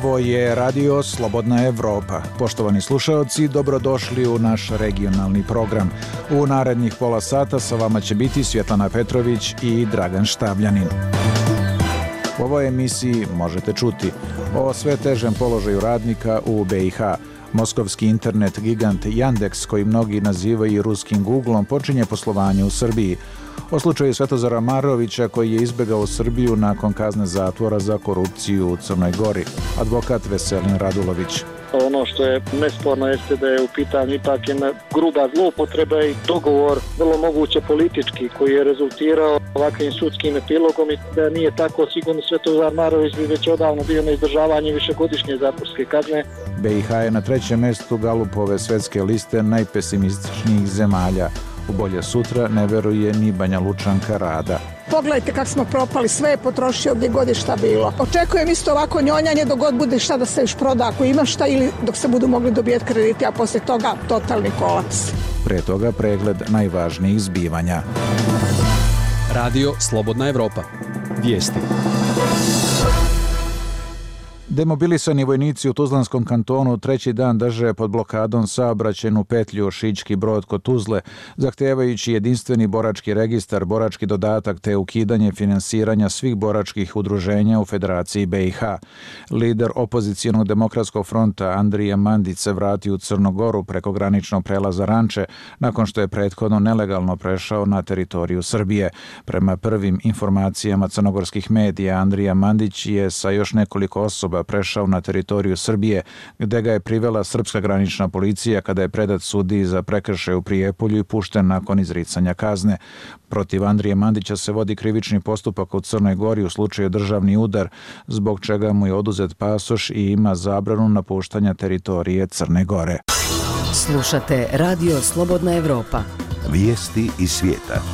Ovo je Radio Slobodna Evropa. Poštovani slušaoci, dobrodošli u naš regionalni program. U narednih pola sata sa vama će biti Svjetlana Petrović i Dragan Štavljanin. U ovoj emisiji možete čuti o sve težem položaju radnika u BiH. Moskovski internet gigant Yandex, koji mnogi nazivaju ruskim Googlom, počinje poslovanje u Srbiji. O slučaju Svetozara Marovića, koji je izbegao Srbiju nakon kazne zatvora za korupciju u Crnoj Gori. Advokat Veselin Radulović. Ono što je nesporno jeste da je u pitanju ipak jedna gruba zloupotreba i dogovor, vrlo moguće politički, koji je rezultirao ovakvim sudskim epilogom, i da nije tako, sigurno Svetozar Marović bi već odavno bio na izdržavanju višegodišnje zatvorske kazne. BiH je na 3. mjestu Galupove svetske liste najpesimističnijih zemalja. U bolje sutra ne veruje ni Banja Lučanka Rada. Pogledajte kako smo propali, sve je potrošio gdje god je šta bilo. Očekujem isto ovako njonjanje dok god bude šta da se još proda, ako ima šta, ili dok se budu mogli dobijeti krediti, a poslije toga totalni kolaps. Pre toga pregled najvažnijih zbivanja. Radio Slobodna Evropa. Vijesti. Demobilisani vojnici u Tuzlanskom kantonu treći dan drže pod blokadom saobraćajnu petlju Šički Brod kod Tuzle, zahtevajući jedinstveni borački registar, borački dodatak te ukidanje finansiranja svih boračkih udruženja u Federaciji BiH. Lider opozicionog demokratskog fronta Andrija Mandić se vratio u Crnu Goru preko graničnog prelaza Ranče, nakon što je prethodno nelegalno prešao na teritoriju Srbije. Prema prvim informacijama crnogorskih medija, Andrija Mandić je sa još nekoliko osoba prešao na teritoriju Srbije, gde ga je privela srpska granična policija kada je predat sudiji za prekršaj u Prijepolju i pušten nakon izricanja kazne. Protiv Andrije Mandića se vodi krivični postupak u Crnoj Gori u slučaju državni udar, zbog čega mu je oduzet pasoš i ima zabranu napuštanja teritorije Crne Gore. Slušate Radio Slobodna Evropa. Vijesti iz svijeta.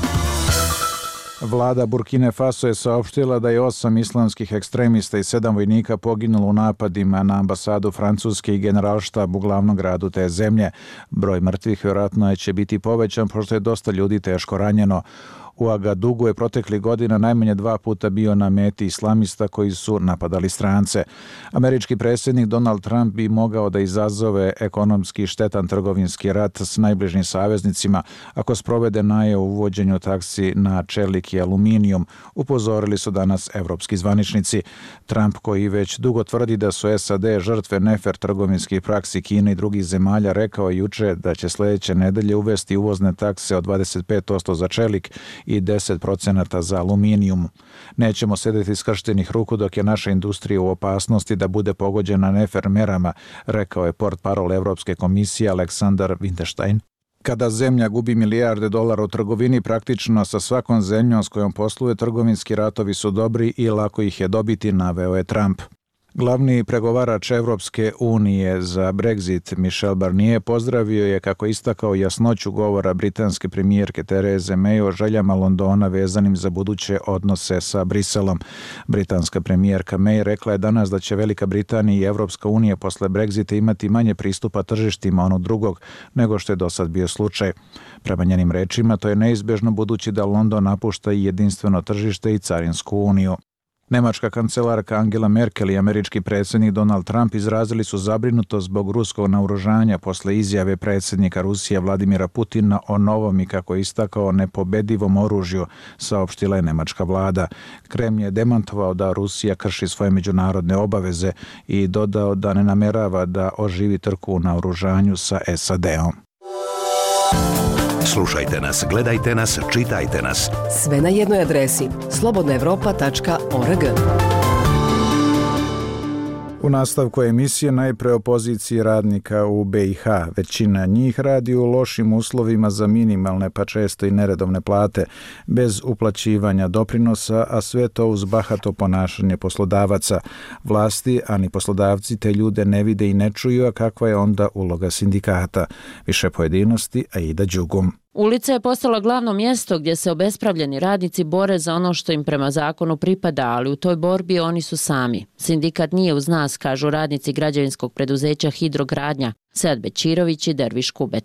Vlada Burkine Faso je saopštila da je 8 islamskih ekstremista i 7 vojnika poginulo u napadima na ambasadu Francuske i generalštab u glavnom gradu te zemlje. Broj mrtvih vjerojatno će biti povećan, pošto je dosta ljudi teško ranjeno. U Agadugu je proteklih godina najmanje 2 puta bio na meti islamista koji su napadali strance. Američki predsjednik Donald Trump bi mogao da izazove ekonomski štetan trgovinski rat s najbližnjim saveznicima ako sprovede najavu o uvođenju taksi na čelik i aluminijum, upozorili su danas evropski zvaničnici. Trump, koji već dugo tvrdi da su SAD žrtve nefer trgovinskih praksi Kine i drugih zemalja, rekao je juče da će sljedeće nedelje uvesti uvozne takse od 25% za čelik i 10% za aluminijum. Nećemo sedeti skrštenih ruku dok je naša industrija u opasnosti da bude pogođena nefer merama, rekao je portparol Evropske komisije Aleksandar Winterstein. Kada zemlja gubi milijarde dolara u trgovini, praktično sa svakom zemljom s kojom posluje, trgovinski ratovi su dobri i lako ih je dobiti, naveo je Trump. Glavni pregovarač Evropske unije za Brexit Michel Barnier pozdravio je, kako istakao, jasnoću govora britanske premijerke Therese May o željama Londona vezanim za buduće odnose sa Briselom. Britanska premijerka May rekla je danas da će Velika Britanija i Evropska unija posle Brexita imati manje pristupa tržištima onog drugog nego što je do sad bio slučaj. Prema njenim rečima, to je neizbježno budući da London napušta i jedinstveno tržište i carinsku uniju. Nemačka kancelarka Angela Merkel i američki predsjednik Donald Trump izrazili su zabrinutost zbog ruskog naoružanja posle izjave predsjednika Rusije Vladimira Putina o novom i, kako je istakao, nepobedivom oružju, saopštila je nemačka vlada. Kremlj je demantovao da Rusija krši svoje međunarodne obaveze i dodao da ne namerava da oživi trku u naoružanju sa SAD-om. Slušajte nas, gledajte nas, čitajte nas. Sve na jednoj adresi slobodnaevropa.org. U nastavku emisije najpre o poziciji radnika u BiH. Većina njih radi u lošim uslovima za minimalne pa često i neredovne plate, bez uplaćivanja doprinosa, a sve to uz bahato ponašanje poslodavaca. Vlasti, a ni poslodavci te ljude ne vide i ne čuju, a kakva je onda uloga sindikata. Više pojedinosti, Aida Đugum. Ulica je postala glavno mjesto gdje se obespravljeni radnici bore za ono što im prema zakonu pripada, ali u toj borbi oni su sami. Sindikat nije uz nas, kažu radnici građevinskog preduzeća Hidrogradnja, Sead Bečirović i Derviš Kubet.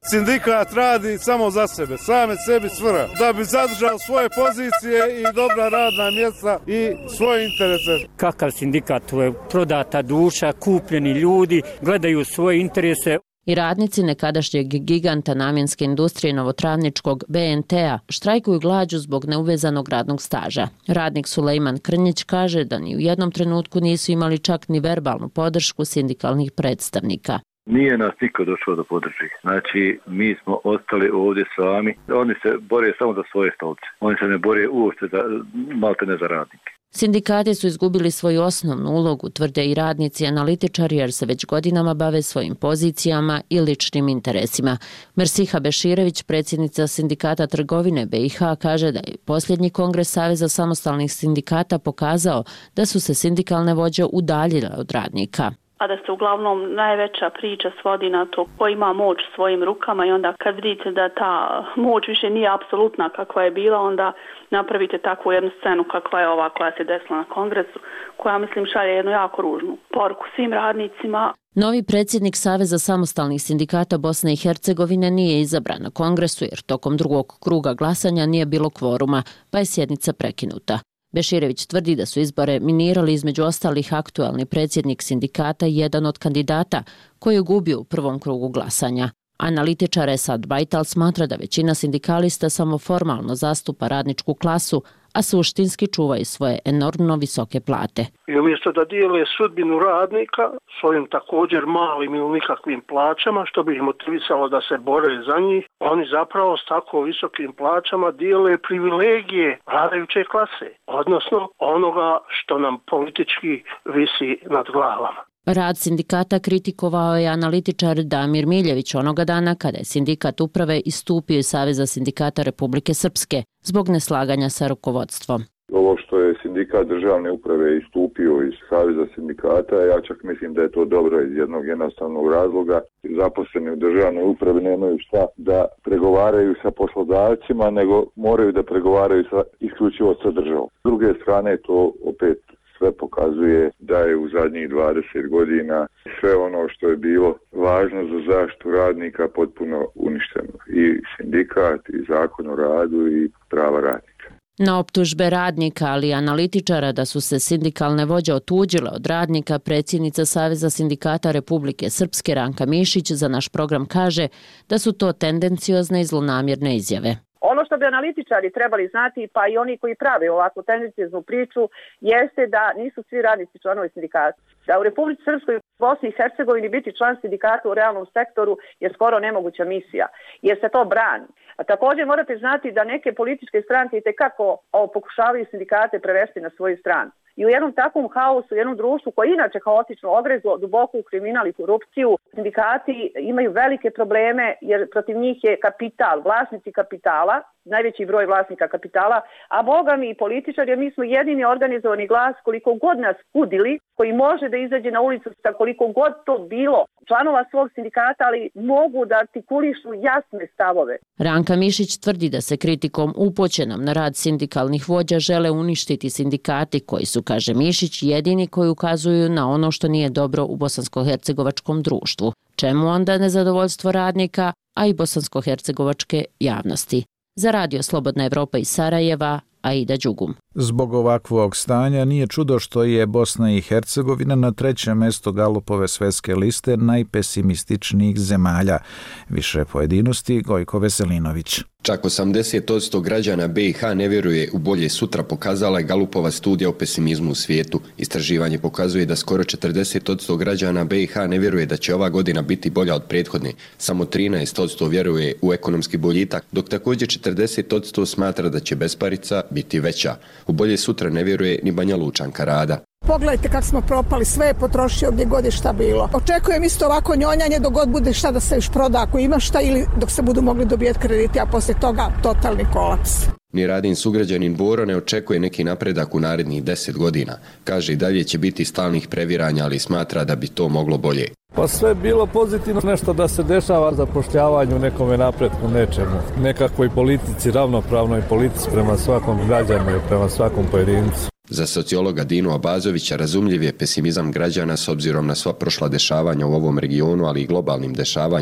Sindikat radi samo za sebe, same sebi svrha, da bi zadržao svoje pozicije i dobra radna mjesta i svoje interese. Kakav sindikat? To je prodata duša, kupljeni ljudi, gledaju svoje interese. I radnici nekadašnjeg giganta namjenske industrije Novotravničkog BNT-a štrajkuju glađu zbog neuvezanog radnog staža. Radnik Sulejman Krnjić kaže da ni u jednom trenutku nisu imali čak ni verbalnu podršku sindikalnih predstavnika. Nije nas niko došao da podrži. Znači, mi smo ostali ovdje sami. Oni se bore samo za svoje stolce. Oni se ne bore uopšte maltene za radnike. Sindikati su izgubili svoju osnovnu ulogu, tvrde i radnici analitičari, jer se već godinama bave svojim pozicijama i ličnim interesima. Mersiha Beširević, predsjednica Sindikata trgovine BiH, kaže da je posljednji kongres Saveza samostalnih sindikata pokazao da su se sindikalne vođe udaljile od radnika. A da se uglavnom najveća priča svodi na to ko ima moć svojim rukama i onda kad vidite da ta moć više nije apsolutna kakva je bila, onda napravite takvu jednu scenu kakva je ova koja se desila na kongresu, koja mislim šalje jednu jako ružnu poruku svim radnicima. Novi predsjednik Saveza samostalnih sindikata Bosne i Hercegovine nije izabran na kongresu jer tokom drugog kruga glasanja nije bilo kvoruma, pa je sjednica prekinuta. Beširević tvrdi da su izbore minirali između ostalih aktualni predsjednik sindikata i jedan od kandidata koji je gubio u prvom krugu glasanja. Analitičar Esad Bajtal smatra da većina sindikalista samo formalno zastupa radničku klasu, a suštinski čuvaju svoje enormno visoke plate. I umjesto da dijele sudbinu radnika svojim također malim ili nikakvim plaćama, što bi ih motivisalo da se bore za njih, oni zapravo s tako visokim plaćama dijele privilegije vladajuće klase, odnosno onoga što nam politički visi nad glavama. Rad sindikata kritikovao je analitičar Damir Miljević onoga dana kada je sindikat uprave istupio iz Saveza sindikata Republike Srpske zbog neslaganja sa rukovodstvom. Ovo što je sindikat državne uprave istupio iz Saveza sindikata, ja čak mislim da je to dobro iz jednog jednostavnog razloga. Zaposleni u državnoj upravi nemaju šta da pregovaraju sa poslodavcima, nego moraju da pregovaraju isključivo sa državom. S druge strane, to opet sve pokazuje da je u zadnjih 20 godina sve ono što je bilo važno za zaštitu radnika potpuno uništeno. I sindikat, i zakon o radu, i prava radnika. Na optužbe radnika, ali i analitičara da su se sindikalne vođe otuđile od radnika, predsjednica Saveza sindikata Republike Srpske Ranka Mišić za naš program kaže da su to tendenciozne i zlonamjerne izjave. Ono što bi analitičari trebali znati, pa i oni koji prave ovakvu tendencijoznu priču, jeste da nisu svi radnici članovi sindikata. Da u Republici Srpskoj i Bosni i Hercegovini biti član sindikata u realnom sektoru je skoro nemoguća misija, jer se to brani. A također morate znati da neke političke stranke itekako pokušavaju sindikate prevesti na svoju stranu. I u jednom takvom haosu, u jednom društvu koje je inače haotično ogrezlo duboko u kriminal i korupciju, sindikati imaju velike probleme jer protiv njih je kapital, vlasnici kapitala, najveći broj vlasnika kapitala, a boga mi i političari, mi smo jedini organizovani glas koliko god nas kudili, koji može da izađe na ulicu sa koliko god to bilo članova svog sindikata, ali mogu da artikulišu jasne stavove. Ranka Mišić tvrdi da se kritikom upućenom na rad sindikalnih vođa žele uništiti sindikati koji su, kaže Mišić, jedini koji ukazuju na ono što nije dobro u bosansko-hercegovačkom društvu. Čemu onda nezadovoljstvo radnika, a i bosansko-hercegovačke javnosti? Za Radio Slobodna Evropa iz Sarajeva, Aida Đugum. Zbog ovakvog stanja nije čudo što je Bosna i Hercegovina na 3. mjestu Galupove svetske liste najpesimističnijih zemalja. Više pojedinosti Gojko Veselinović. Čak 80% građana BiH ne vjeruje u bolje sutra, pokazala je Galupova studija o pesimizmu u svijetu. Istraživanje pokazuje da skoro 40% građana BiH ne vjeruje da će ova godina biti bolja od prethodne. Samo 13% vjeruje u ekonomski boljitak, dok također 40% smatra da će besparica biti veća. U bolje sutra ne vjeruje ni Banja Lučanka Rada. Pogledajte kako smo propali, sve je potrošio gdje god je šta bilo. Očekujem isto ovako njonjanje dok god bude šta da se još proda ako ima šta ili dok se budu mogli dobijeti krediti, a poslije toga totalni kolaps. Ni Radin sugrađanin Boro ne očekuje neki napredak u narednih 10 godina. Kaže i dalje će biti stalnih previranja, ali smatra da bi to moglo bolje. Pa sve bilo pozitivno, nešto da se dešava, zapošljavanju, nekome napretku, nečemu. Nekakvoj politici, ravnopravnoj politici prema svakom građanu i prema svakom pojedincu. Za sociologa Dinu Abazovića razumljiv je pesimizam građana s obzirom na sva prošla dešavanja u ovom regionu, ali i globalnim dešavanjima.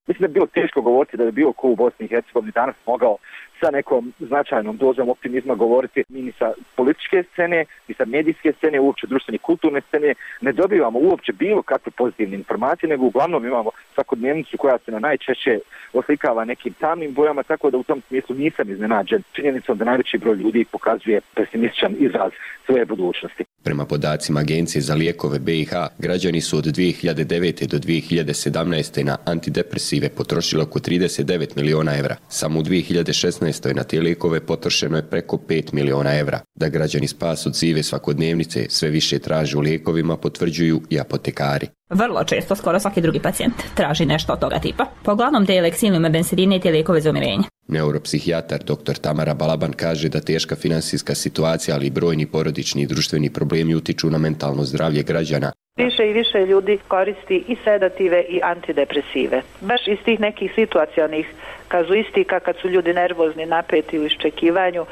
Mislim da bi bilo teško govoriti da bi bilo ko u Bosni i Hercegovini danas mogao sa nekom značajnom dozom optimizma govoriti. Mi ni sa političke scene, ni sa medijske scene, uopće društvene i kulturne scene ne dobivamo uopće bilo kakve pozitivne informacije, nego uglavnom imamo svakodnevnicu koja se na najčešće oslikava nekim tamnim bojama, tako da u tom smislu nisam iznenađen činjenicom da najveći broj ljudi pokazuje pesimističan izraz svoje budućnosti. Prema podacima Agencije za lijekove BiH, građani su od 2009. do 2017. na antidepresive potrošili oko 39 miliona evra. Samo u 2016. na te lijekove potrošeno je preko 5 miliona evra. Da građani spas od sive svakodnevnice sve više traže u lijekovima potvrđuju i apotekari. Vrlo često, skoro svaki drugi pacijent traži nešto od toga tipa. Pa uglavnom te Leksilium, bensedine i te lijekove za umirenje. Neuropsihijatar dr. Tamara Balaban kaže da teška financijska situacija, ali i brojni porodični i društveni problemi utiču na mentalno zdravlje građana. Više i više ljudi koristi i sedative i antidepresive. Baš iz tih nekih situacionih kazuistika kad su ljudi nervozni, napeti u iščekivanju,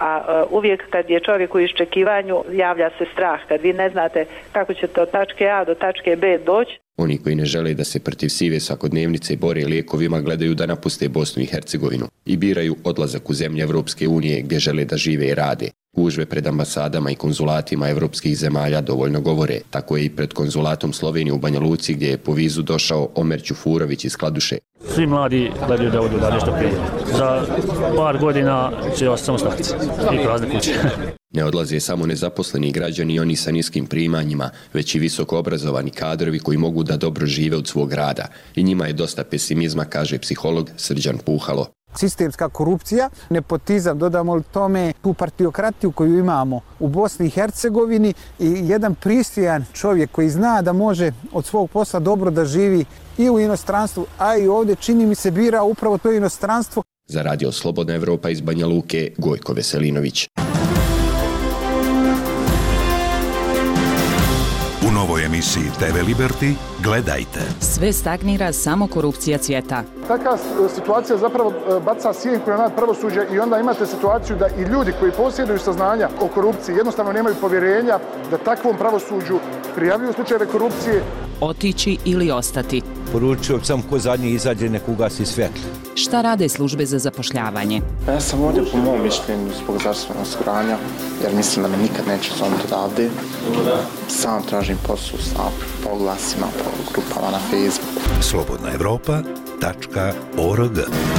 a uvijek kad je čovjek u iščekivanju javlja se strah. Kad vi ne znate kako ćete od tačke A do tačke B doći. Oni koji ne žele da se protiv sive svakodnevnice bore lijekovima gledaju da napuste Bosnu i Hercegovinu i biraju odlazak u zemlje Evropske unije gdje žele da žive i rade. Gužve pred ambasadama i konzulatima evropskih zemalja dovoljno govore. Tako je i pred konzulatom Slovenije u Banja Luci gdje je po vizu došao Omer Ćufurović iz Kladuše. Svi mladi gledaju da odu da nešto prije. Za par godina će ostati samo starci i prazne kuće. Ne odlaze samo nezaposleni građani i oni sa niskim primanjima, već i visoko obrazovani kadrovi koji mogu da dobro žive od svog rada. I njima je dosta pesimizma, kaže psiholog Srđan Puhalo. Sistemska korupcija, nepotizam, dodamo li tome tu partiokratiju koju imamo u Bosni i Hercegovini i jedan pristojan čovjek koji zna da može od svog posla dobro da živi i u inostranstvu, a i ovdje čini mi se bira upravo to inostranstvo. Za Radio Slobodna Evropa iz Banja Luke, Gojko Veselinović. U novoj emisiji TV Liberty gledajte. Sve stagnira, samo korupcija cvjeta. Takva situacija zapravo baca sjenku na pravosuđe i onda imate situaciju da i ljudi koji posjeduju saznanja o korupciji jednostavno nemaju povjerenja da takvom pravosuđu prijavljuju slučajeve korupcije. Otići ili ostati. Poručujem sam ko zadnji izađe nek ugasi svjetlo. Šta rade službe za zapošljavanje? Ja sam ovdje po mom mišljenju zbog zdravstvenog osiguranja, jer mislim da me nikad neće zvoniti odavde. Sam tražim posao sa oglasima po grupama na Facebooku. slobodnaevropa.org.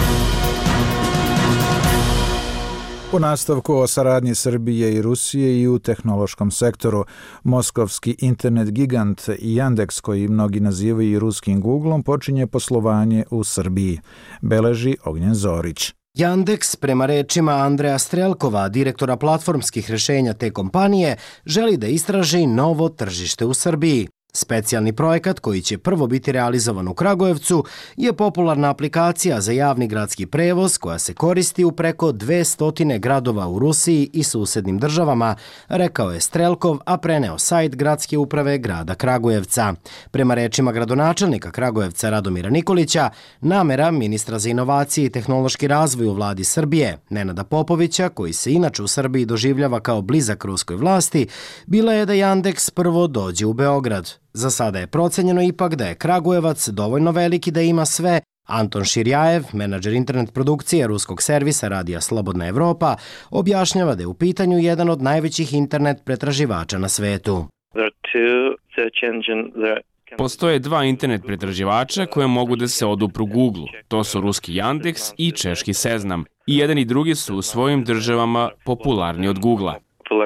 U nastavku o saradnji Srbije i Rusije i u tehnološkom sektoru, moskovski internet gigant Yandex, koji mnogi nazivaju i ruskim Googlom, počinje poslovanje u Srbiji, beleži Ognjen Zorić. Yandex, prema rečima Andreja Strelkova, direktora platformskih rješenja te kompanije, želi da istraži novo tržište u Srbiji. Specijalni projekat koji će prvo biti realizovan u Kragujevcu je popularna aplikacija za javni gradski prevoz koja se koristi u preko 200 gradova u Rusiji i susednim državama, rekao je Strelkov, a preneo sajt gradske uprave grada Kragujevca. Prema rečima gradonačelnika Kragujevca Radomira Nikolića, namera ministra za inovacije i tehnološki razvoj u vladi Srbije, Nenada Popovića, koji se inače u Srbiji doživljava kao blizak ruskoj vlasti, bila je da Yandex prvo dođe u Beograd. Za sada je procenjeno ipak da je Kragujevac dovoljno veliki da ima sve. Anton Širjajev, menadžer internet produkcije ruskog servisa Radija Slobodna Evropa, objašnjava da je u pitanju jedan od najvećih internet pretraživača na svetu. Postoje dva internet pretraživača koje mogu da se odupru Google. To su ruski Yandex i češki Seznam. I jedan i drugi su u svojim državama popularni od Googlea.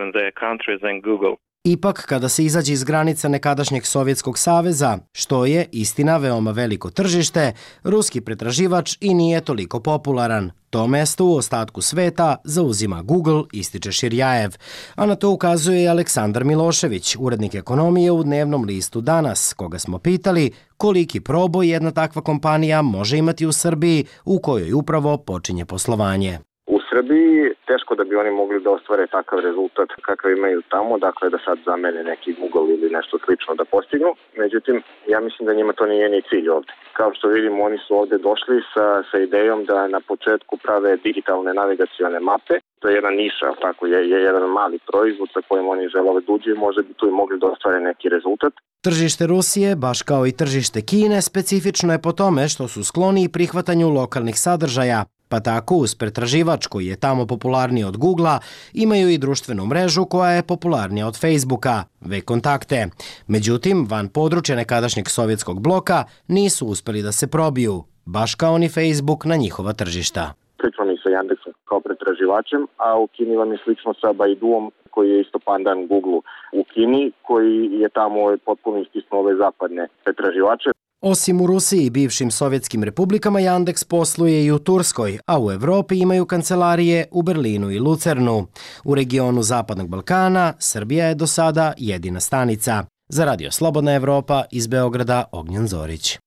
Ipak, kada se izađe iz granica nekadašnjeg Sovjetskog saveza, što je, istina, veoma veliko tržište, ruski pretraživač i nije toliko popularan. To mesto u ostatku sveta zauzima Google, ističe Širjajev. A na to ukazuje i Aleksandar Milošević, urednik ekonomije u dnevnom listu Danas, koga smo pitali koliki proboj jedna takva kompanija može imati u Srbiji u kojoj upravo počinje poslovanje. U Srbiji teško da bi oni mogli da ostvare takav rezultat kakav imaju tamo, dakle da sad zamene neki Google ili nešto slično da postignu. Međutim, ja mislim da njima to nije ni cilj ovde. Kao što vidimo, oni su ovde došli sa idejom da na početku prave digitalne navigacione mape. To je jedna niša, tako je jedan mali proizvod sa kojim oni žele da uđu i možda bi tu i mogli da ostvare neki rezultat. Tržište Rusije, baš kao i tržište Kine, specifično je po tome što su skloni prihvatanju lokalnih sadržaja, pa tako uz pretraživač koji je tamo popularniji od Googlea imaju i društvenu mrežu koja je popularnija od Facebooka, V-kontakte. Međutim, van područja nekadašnjeg sovjetskog bloka nisu uspeli da se probiju, baš kao ni Facebook na njihova tržišta. Slično mi sa Yandexom kao pretraživačem, a u Kini vam je slično sa Baiduom koji je isto pandan Googleu u Kini, koji je tamo potpuno istisnuo ove zapadne pretraživače. Osim u Rusiji i bivšim sovjetskim republikama, Yandex posluje i u Turskoj, a u Evropi imaju kancelarije u Berlinu i Lucernu. U regionu Zapadnog Balkana Srbija je do sada jedina stanica. Za Radio Slobodna Evropa iz Beograda, Ognjen Zorić.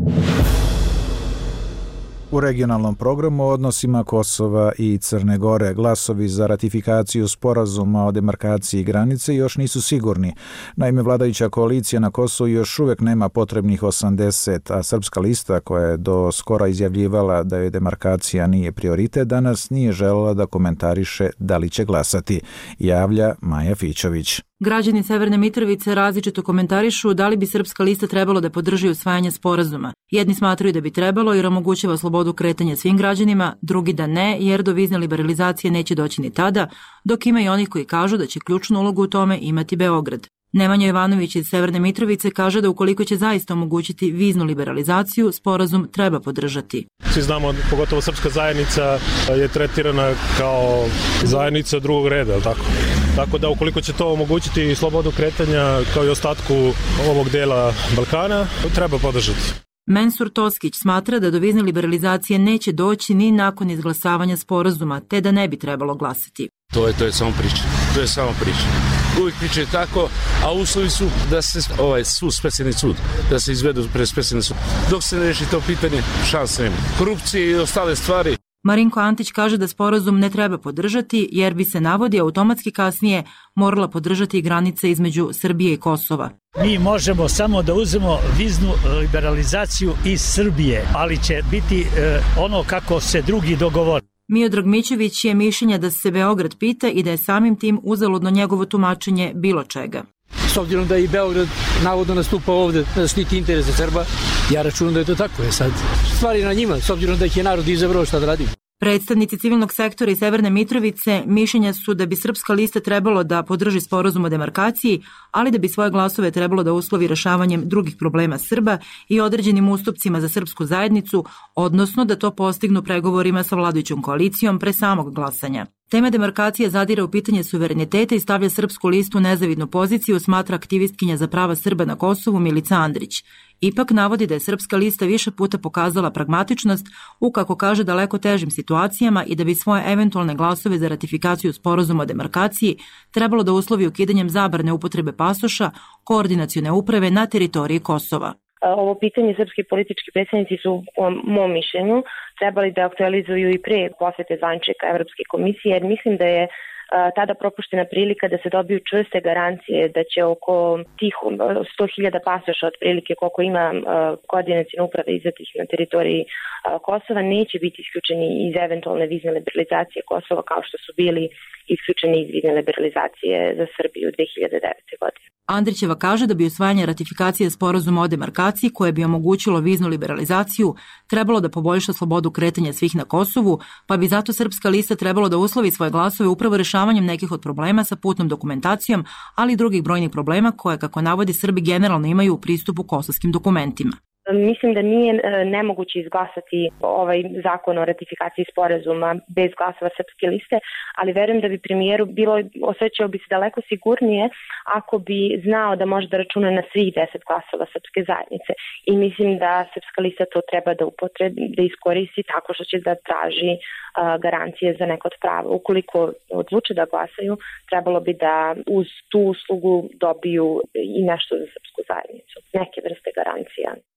U regionalnom programu o odnosima Kosova i Crne Gore glasovi za ratifikaciju sporazuma o demarkaciji granice još nisu sigurni. Naime, vladajuća koalicija na Kosovu još uvijek nema potrebnih 80, a Srpska lista, koja je do skora izjavljivala da joj demarkacija nije prioritet, danas nije želela da komentariše da li će glasati, javlja Maja Fićović. Građani Severne Mitrovice različito komentarišu da li bi Srpska lista trebalo da podrži usvajanje sporazuma. Jedni smatraju da bi trebalo jer omogućava slobodu kretanja svim građanima, drugi da ne jer do vizne liberalizacije neće doći ni tada, dok ima i onih koji kažu da će ključnu ulogu u tome imati Beograd. Nemanja Jovanović iz Severne Mitrovice kaže da ukoliko će zaista omogućiti viznu liberalizaciju, sporazum treba podržati. Svi znamo, pogotovo srpska zajednica je tretirana kao zajednica drugog reda, je li tako? Tako da ukoliko će to omogućiti slobodu kretanja kao i ostatku ovog dela Balkana, treba podržati. Mensur Toskić smatra da do vizne liberalizacije neće doći ni nakon izglasavanja sporazuma, te da ne bi trebalo glasati. To je samo priča. To je samo priča. Uvijek pričaju tako, a uslovi su da se specijalni sud, da se izvedu pred specijalni sud. Dok se ne reši to pitanje, šanse nema. Korupcije i ostale stvari. Marinko Antić kaže da sporazum ne treba podržati jer bi se, navodi, automatski kasnije morala podržati i granice između Srbije i Kosova. Mi možemo samo da uzmemo viznu liberalizaciju iz Srbije, ali će biti ono kako se drugi dogovore. Miodrag Mićević je mišljenja da se Beograd pita i da je samim tim uzaludno njegovo tumačenje bilo čega. S obzirom da i Beograd navodno nastupa ovde da štiti interese Srba, ja računam da je to tako. Sad stvari na njima, s obzirom da ih je narod izabrao, šta da radi. Predstavnici civilnog sektora iz Severne Mitrovice mišljenja su da bi Srpska lista trebalo da podrži sporazum o demarkaciji, ali da bi svoje glasove trebalo da uslovi rešavanjem drugih problema Srba i određenim ustupcima za srpsku zajednicu, odnosno da to postignu pregovorima sa vladajućom koalicijom pre samog glasanja. Tema demarkacije zadire u pitanje suvereniteta i stavlja Srpsku listu u nezavidnu poziciju, smatra aktivistkinja za prava Srba na Kosovu Milica Andrić. Ipak navodi da je Srpska lista više puta pokazala pragmatičnost u, kako kaže, daleko težim situacijama i da bi svoje eventualne glasove za ratifikaciju sporazuma o demarkaciji trebalo da uslovi ukidanjem zabrane upotrebe pasoša koordinacione uprave na teritoriji Kosova. Ovo pitanje srpski politički predstavnici su, po mom mišljenju, trebali da aktualizuju i pre posete zvaničnika Evropske komisije, jer mislim da je tada propuštena prilika da se dobiju čvrste garancije da će oko tih 100.000 pasoša otprilike koliko ima koordinacione uprave izdatih na teritoriji Kosova neće biti isključeni iz eventualne vizne liberalizacije Kosova kao što su bili isključeni iz vizne liberalizacije za Srbiju 2009. godine. Andrićeva kaže da bi usvajanje ratifikacije sporazuma o demarkaciji koje bi omogućilo viznu liberalizaciju trebalo da poboljša slobodu kretanja svih na Kosovu, pa bi zato Srpska lista trebalo da uslovi svoje glasove upravo rešavanjem nekih od problema sa putnom dokumentacijom, ali i drugih brojnih problema koje, kako navodi, Srbi generalno imaju u pristupu kosovskim dokumentima. Mislim da nije nemoguće izglasati ovaj zakon o ratifikaciji sporazuma bez glasova Srpske liste, ali verujem da bi premijeru osjećao bi se daleko sigurnije ako bi znao da može da računa na svih 10 glasova Srpske zajednice. I mislim da Srpska lista to treba da iskoristi tako što će da traži garancije za neko od prava. Ukoliko odluče da glasaju, trebalo bi da uz tu uslugu dobiju i nešto za Srpsku zajednicu, neke vrste garancija.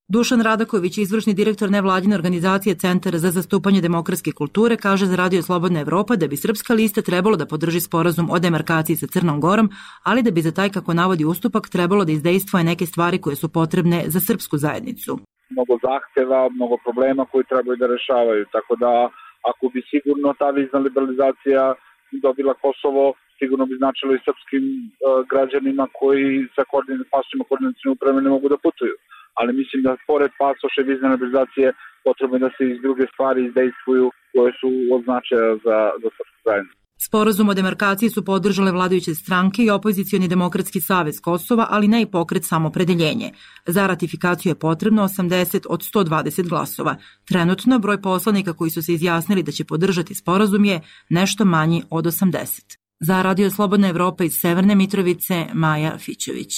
Dušan Radaković, izvršni direktor nevladine organizacije Centar za zastupanje demokratske kulture, kaže za Radio Slobodna Evropa da bi Srpska lista trebalo da podrži sporazum o demarkaciji sa Crnom Gorom, ali da bi za taj, kako navodi ustupak, trebalo da izdejstvuje neke stvari koje su potrebne za srpsku zajednicu. Mnogo zahteva, mnogo problema koji trebaju da rešavaju, tako da ako bi sigurno ta vizna liberalizacija dobila Kosovo, sigurno bi značilo i srpskim građanima koji sa pasošima koordinacijne uprave ne mogu da putuju. Ali mislim da pored pasoše vizne liberalizacije potrebno je da se iz druge stvari izdejstvuju koje su od značaja za srpsku zajednicu. Sporazum o demarkaciji su podržale vladajuće stranke i opozicioni Demokratski savez Kosova, ali ne i pokret Samopredeljenje. Za ratifikaciju je potrebno 80 od 120 glasova. Trenutno broj poslanika koji su se izjasnili da će podržati sporazum je nešto manji od 80. Za Radio Slobodna Evropa iz Severne Mitrovice, Maja Fićević.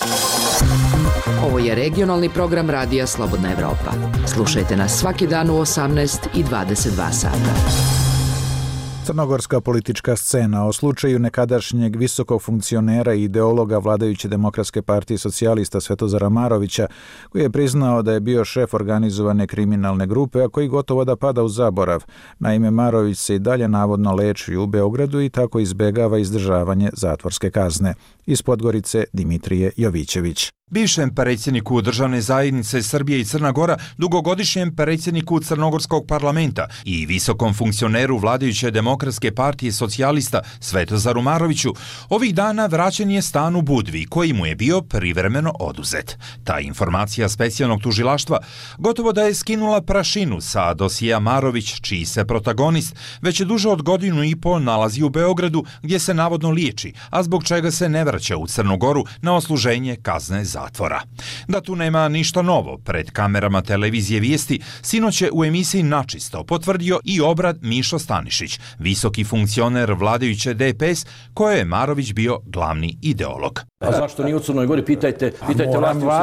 Ovo je regionalni program Radija Slobodna Evropa. Slušajte nas svaki dan u 18 i 22 sata. Crnogorska politička scena o slučaju nekadašnjeg visokog funkcionera i ideologa vladajuće Demokratske partije socijalista Svetozara Marovića, koji je priznao da je bio šef organizovane kriminalne grupe, a koji gotovo da pada u zaborav. Naime, Marović se i dalje navodno leči u Beogradu i tako izbegava izdržavanje zatvorske kazne. Iz Podgorice Dimitrije Jovićević. Bivšem predsjedniku državne zajednice Srbije i Crna Gora, dugogodišnjem predsjedniku Crnogorskog parlamenta i visokom funkcioneru vladajuće Demokratske partije socijalista Svetozaru Maroviću, ovih dana vraćen je stan u Budvi, koji mu je bio privremeno oduzet. Ta informacija specijalnog tužilaštva gotovo da je skinula prašinu sa dosija Marović, čiji se protagonist već duže od godinu i pol nalazi u Beogradu, gdje se navodno liječi, a zbog čega se ne vraća u Crnu Goru na odsluženje kazne zatvora. Da tu nema ništa novo, pred kamerama televizije Vijesti sinoć je u emisiji Načisto potvrdio i Obrad Mišo Stanišić, visoki funkcioner vladajuće DPS, koje je Marović bio glavni ideolog. A zašto nije u Crnoj Gori? Pitajte vlasti u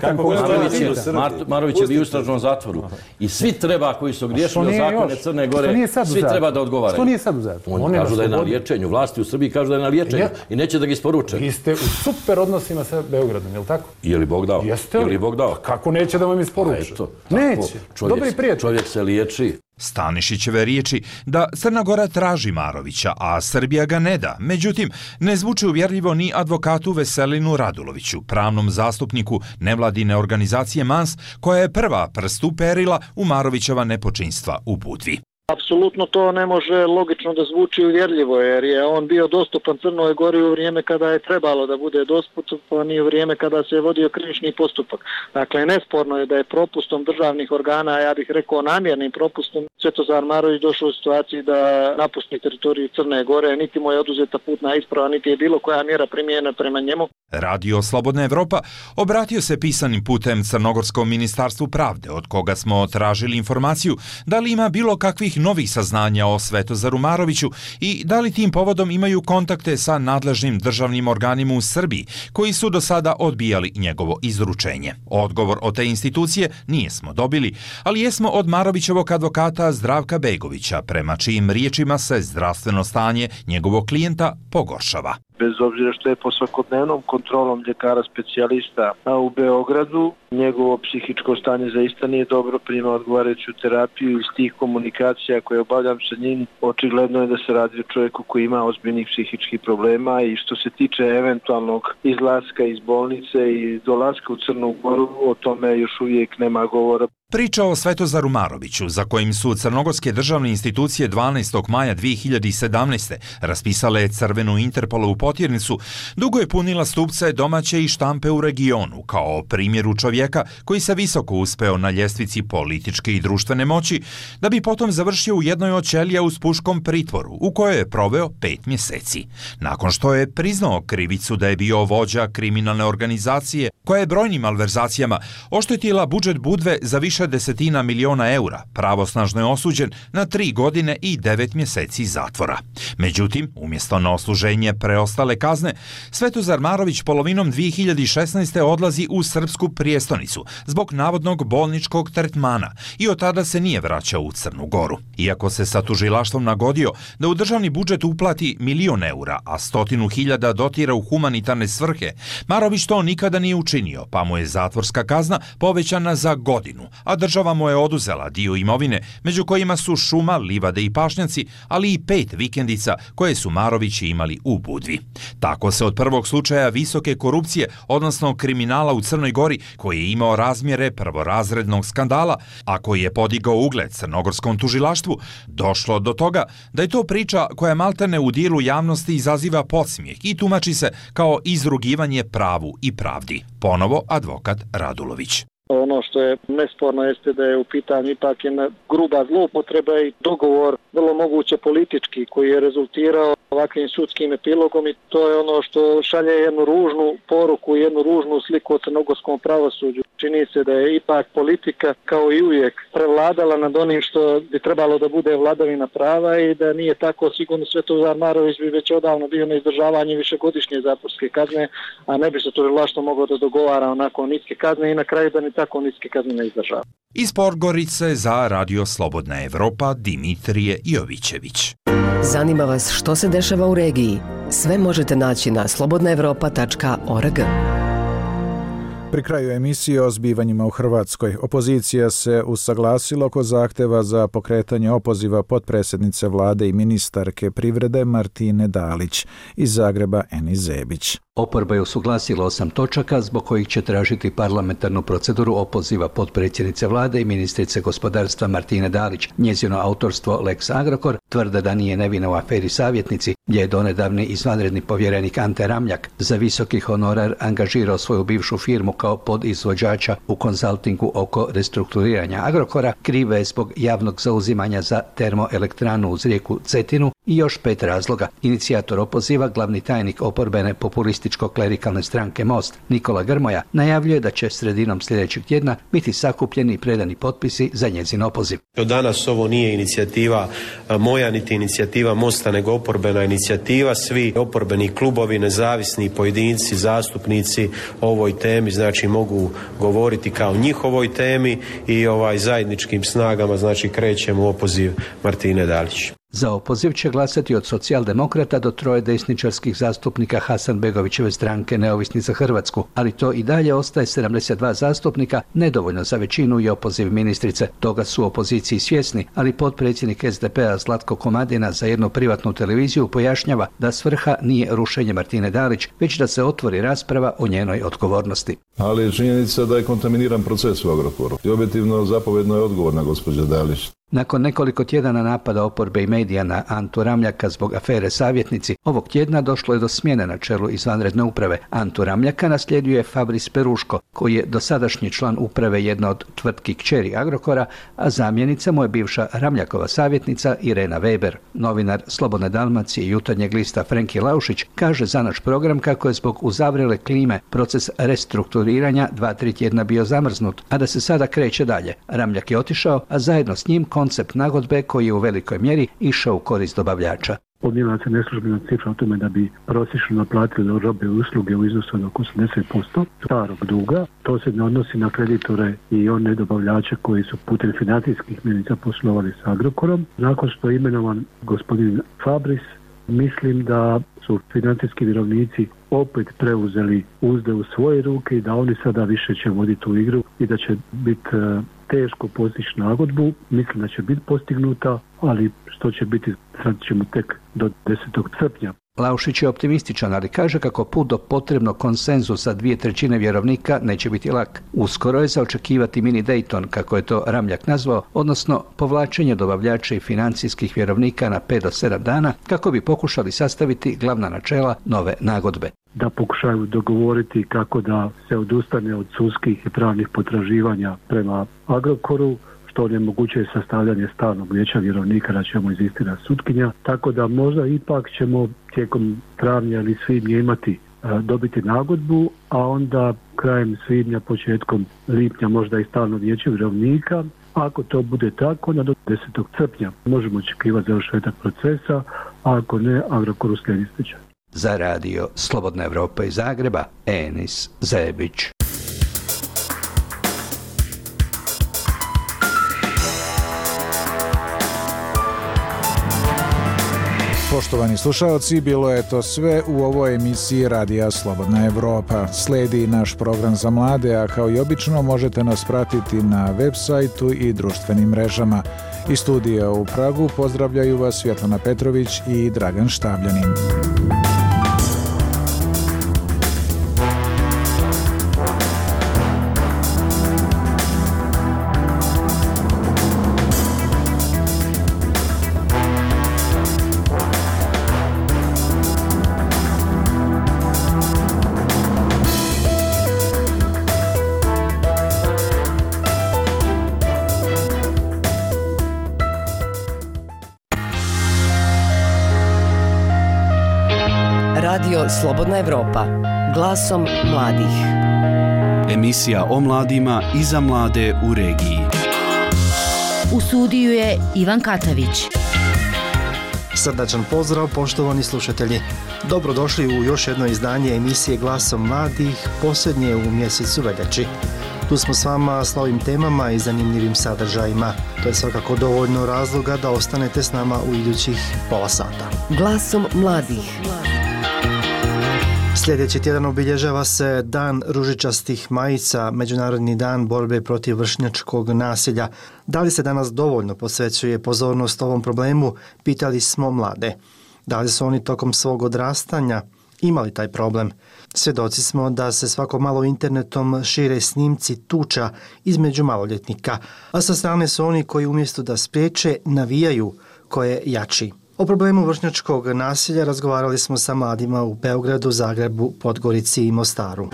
Srbiji. Marović je bio u istražnom zatvoru. I svi treba, koji su griješili o zakone Crne Gore, svi treba da odgovaraju. Što nije sad u zatvoru? Oni kažu da je na liječenju. Vlasti u Srbiji kažu da je na liječenju i neće da ga isporuče. Vi ste u super odnosima sa Beogradom, je li tako? Je li Bog dao? Jeste li? Kako neće da vam isporuče? Neće. Dobri prijatelj. Čovjek se liječi. Stanišićeve riječi da Crna Gora traži Marovića, a Srbija ga ne da. Međutim, ne zvuči uvjerljivo ni advokatu Veselinu Raduloviću, pravnom zastupniku nevladine organizacije MANS, koja je prva prst uperila u Marovićeva nepočinstva u Budvi. Apsolutno to ne može logično da zvuči uvjerljivo, jer je on bio dostupan Crnoj Gori u vrijeme kada je trebalo da bude dostupan i u vrijeme kada se je vodio krivični postupak. Dakle, nesporno je da je propustom državnih organa, ja bih rekao namjernim propustom, Svetozar Marović došao u situaciji da napusti teritoriju Crne Gore, niti mu je oduzeta putna isprava, niti je bilo koja mjera primijenjena prema njemu. Radio Slobodna Evropa obratio se pisanim putem Crnogorskom ministarstvu pravde, od koga smo tražili informaciju da li ima bilo kakvih novih saznanja o Svetozaru Maroviću i da li tim povodom imaju kontakte sa nadležnim državnim organima u Srbiji, koji su do sada odbijali njegovo izručenje. Odgovor od te institucije nijesmo dobili, ali jesmo od Marovićevog advokata Zdravka Begovića, prema čijim riječima se zdravstveno stanje njegovog klijenta pogoršava. Bez obzira što je po svakodnevnom kontrolom ljekara specijalista u Beogradu, njegovo psihičko stanje zaista nije dobro, prima odgovarajuću terapiju i iz tih komunikacija koje obavljam sa njim, očigledno je da se radi o čovjeku koji ima ozbiljnih psihičkih problema i što se tiče eventualnog izlaska iz bolnice i dolaska u Crnu Goru, o tome još uvijek nema govora. Priča o Svetozaru Maroviću, za kojim su crnogorske državne institucije 12. maja 2017. raspisale crvenu Interpolovu potjernicu, dugo je punila stupce domaće i štampe u regionu, kao primjeru čovjeka koji se visoko uspeo na ljestvici političke i društvene moći, da bi potom završio u jednoj od ćelija u Spuškom pritvoru, u kojoj je proveo 5 mjeseci. Nakon što je priznao krivicu da je bio vođa kriminalne organizacije, koja je brojnim malverzacijama oštetila budžet Budve za više više desetina miliona eura, pravosnažno je osuđen na 3 godine i 9 mjeseci zatvora. Međutim, umjesto na odsluženje preostale kazne, Svetozar Marović polovinom 2016. odlazi u srpsku prijestolnicu zbog navodnog bolničkog tretmana i od tada se nije vraćao u Crnu Goru. Iako se sa tužilaštvom nagodio da u državni budžet uplati 1.000.000 eura, a 100.000 dotira u humanitarne svrhe, Marović to nikada nije učinio, pa mu je zatvorska kazna povećana za godinu, a država mu je oduzela dio imovine, među kojima su šuma, livade i pašnjaci, ali i 5 vikendica koje su Marovići imali u Budvi. Tako se od prvog slučaja visoke korupcije, odnosno kriminala u Crnoj Gori, koji je imao razmjere prvorazrednog skandala, a koji je podigao ugled crnogorskom tužilaštvu, došlo do toga da je to priča koja maltene u dijelu javnosti izaziva podsmijeh i tumači se kao izrugivanje pravu i pravdi. Ponovo advokat Radulović. Ono što je nesporno jeste da je u pitanju ipak jedna gruba zloupotreba i dogovor vrlo moguće politički koji je rezultirao ovakvim sudskim epilogom i to je ono što šalje jednu ružnu poruku, jednu ružnu sliku o crnogorskom pravosuđu. Čini se da je ipak politika kao i uvijek prevladala nad onim što bi trebalo da bude vladavina prava i da nije tako sigurno Svetozar Marović bi već odavno bio na izdržavanju višegodišnje zatvorske kazne, a ne bi se tužilaštvo moglo da dogovara onako niske kazne i na kraju da ni tako niske kazne ne izdržava. Iz Podgorice za Radio Slobodna Evropa Dimitrije Jovićević. Zanima vas što se dešava u regiji? Sve možete naći na slobodnaevropa.org. Pri kraju emisije o zbivanjima u Hrvatskoj, opozicija se usaglasila oko zahteva za pokretanje opoziva potpredsjednice vlade i ministarke privrede Martine Dalić. Iz Zagreba Eni Zebić. Oporba je usuglasila 8 točaka zbog kojih će tražiti parlamentarnu proceduru opoziva potpredsjednice vlade i ministrice gospodarstva Martine Dalić. Njezino autorstvo Lex Agrokor tvrde da nije nevina u aferi Savjetnici, gdje je donedavni izvanredni povjerenik Ante Ramljak za visoki honorar angažirao svoju bivšu firmu kao podizvođača u konzaltingu oko restrukturiranja Agrokora, krive je zbog javnog zauzimanja za termoelektranu uz rijeku Cetinu i još 5 razloga. Inicijator opoziva, glavni tajnik oporbene populističko-klerikalne stranke Most, Nikola Grmoja, najavljuje da će sredinom sljedećeg tjedna biti sakupljeni i predani potpisi za njezin opoziv. Do danas ovo nije inicijativa moja, niti inicijativa Mosta, nego oporbena inicijativa. Svi oporbeni klubovi, nezavisni pojedinci, zastupnici o ovoj temi, znači mogu govoriti kao njihovoj temi i zajedničkim snagama, znači krećemo u opoziv Martine Dalić. Za opoziv će glasati od socijaldemokrata do 3 desničarskih zastupnika Hasanbegovićeve stranke Neovisni za Hrvatsku, ali to i dalje ostaje 72 zastupnika, nedovoljno za većinu i opoziv ministrice. Toga su u opoziciji svjesni, ali potpredsjednik SDP-a Zlatko Komadina za jednu privatnu televiziju pojašnjava da svrha nije rušenje Martine Dalić, već da se otvori rasprava o njenoj odgovornosti. Ali je činjenica da je kontaminiran proces u Agrokoru. I objektivno zapovedno je odgovorna gospođa Dalić. Nakon nekoliko tjedana napada oporbe i medija na Antu Ramljaka zbog afere Savjetnici, ovog tjedna došlo je do smjene na čelu izvanredne uprave. Antu Ramljaka naslijedio je Fabris Peruško, koji je dosadašnji član uprave jedne od tvrtki kćeri Agrokora, a zamjenica mu je bivša Ramljakova savjetnica Irena Weber. Novinar Slobodne Dalmacije i Jutarnjeg lista Frenki Laušić kaže za naš program kako je zbog uzavrele klime proces restrukturiranja 2-3 tjedna bio zamrznut, a da se sada kreće dalje. Ramljak je otišao, a zajedno s njim koncept nagodbe koji je u velikoj mjeri išao u korist dobavljača. Podnijela se neslužbena cifra o tome da bi prosječno naplatili robe i usluge u iznosu od oko 80% starog duga. To se ne odnosi na kreditore i one dobavljače koji su putem financijskih mjenica poslovali s Agrokorom. Nakon što je imenovan gospodin Fabris, mislim da su financijski vjerovnici opet preuzeli uzde u svoje ruke i da oni sada više će voditi tu igru i da će biti teško postići nagodbu. Mislim da će biti postignuta, ali što će biti, sad ćemo tek do 10. srpnja. Laušić je optimističan, ali kaže kako put do potrebnog konsenzusa 2/3 vjerovnika neće biti lak. Uskoro je za očekivati mini Dayton, kako je to Ramljak nazvao, odnosno povlačenje dobavljača i financijskih vjerovnika na 5 do 7 dana, kako bi pokušali sastaviti glavna načela nove nagodbe. Da pokušaju dogovoriti kako da se odustane od sudskih i pravnih potraživanja prema Agrokoru, što onemogućuje sastavljanje stalnog vijeća vjerovnika, da ćemo inzistirati sutkinja, tako da možda ipak ćemo tijekom travnja ili svibnja imati dobiti nagodbu, a onda krajem svibnja, početkom lipnja možda i stalno vijeće vjerovnika. Ako to bude tako, onda do 10. srpnja možemo očekivati završetak procesa, a ako ne, Agrokor uslijedi stečaj. Za radio Slobodna Evropa iz Zagreba, Enis Zebić. Poštovani slušaoci, bilo je to sve u ovoj emisiji Radija Slobodna Evropa. Slijedi naš program za mlade, a kao i obično možete nas pratiti na web sajtu i društvenim mrežama. Iz studija u Pragu pozdravljaju vas Svjetlana Petrović i Dragan Štabljanin. Radio Slobodna Evropa, glasom mladih. Emisija o mladima i za mlade u regiji. U studiju je Ivan Katavić. Srdačan pozdrav, poštovani slušatelji. Dobrodošli u još jedno izdanje emisije Glasom mladih, posljednje u mjesecu veljači. Tu smo s vama s novim temama i zanimljivim sadržajima. To je svakako dovoljno razloga da ostanete s nama u idućih pola sata. Glasom mladih. Sljedeći tjedan obilježava se Dan ružičastih majica, Međunarodni dan borbe protiv vršnjačkog nasilja. Da li se danas dovoljno posvećuje pozornost ovom problemu, pitali smo mlade. Da li su oni tokom svog odrastanja imali taj problem? Svjedoci smo da se svako malo internetom šire snimci tuča između maloljetnika, a sa strane su oni koji umjesto da spriječe, navijaju ko je jači. O problemu vršnjačkog nasilja razgovarali smo sa mladima u Beogradu, Zagrebu, Podgorici i Mostaru.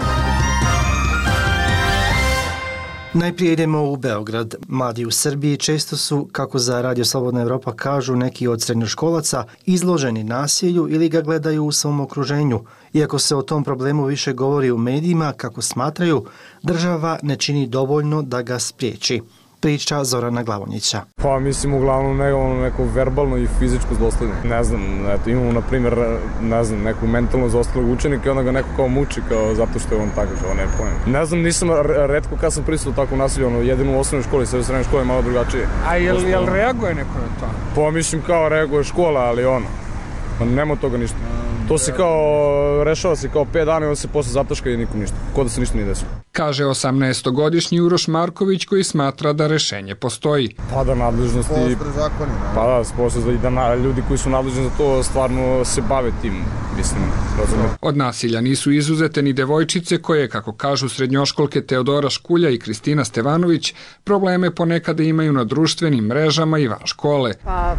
Najprije idemo u Beograd. Mladi u Srbiji često su, kako za Radio Slobodna Evropa kažu neki od srednjoškolaca, izloženi nasilju ili ga gledaju u svom okruženju. Iako se o tom problemu više govori u medijima, kako smatraju, država ne čini dovoljno da ga spriječi. Priča Zorana Glavonjića. Pa mislim uglavnom neko verbalno i fizičko zlostavljanje. Ne znam, eto, imamo na primjer, ne znam, neku mentalno zlostavljog učenika i onda ga neko kao muči kao zato što je on takav, što ne pojem. Ne znam, nisam retko kad sam prisutovao takvu nasilje, jedino u osnovnoj školi, sve u srednjoj školi je malo drugačije. A jel reaguje neko na to? Pa mislim kao reaguje škola, ali nema toga ništa. To se kao, rešava se kao 5 dana i on se posle zataška i nikom ništa. Ko da se ništa nije desilo. Kaže 18-godišnji Uroš Marković koji smatra da rešenje postoji. Pa da nadležnosti... Postre zakoni. Pa da, postre i da ljudi koji su nadležni za to stvarno se bave tim, mislim, razumem. Od nasilja nisu izuzete ni devojčice koje, kako kažu srednjoškolke Teodora Škulja i Kristina Stevanović, probleme ponekada imaju na društvenim mrežama i van škole. Pa,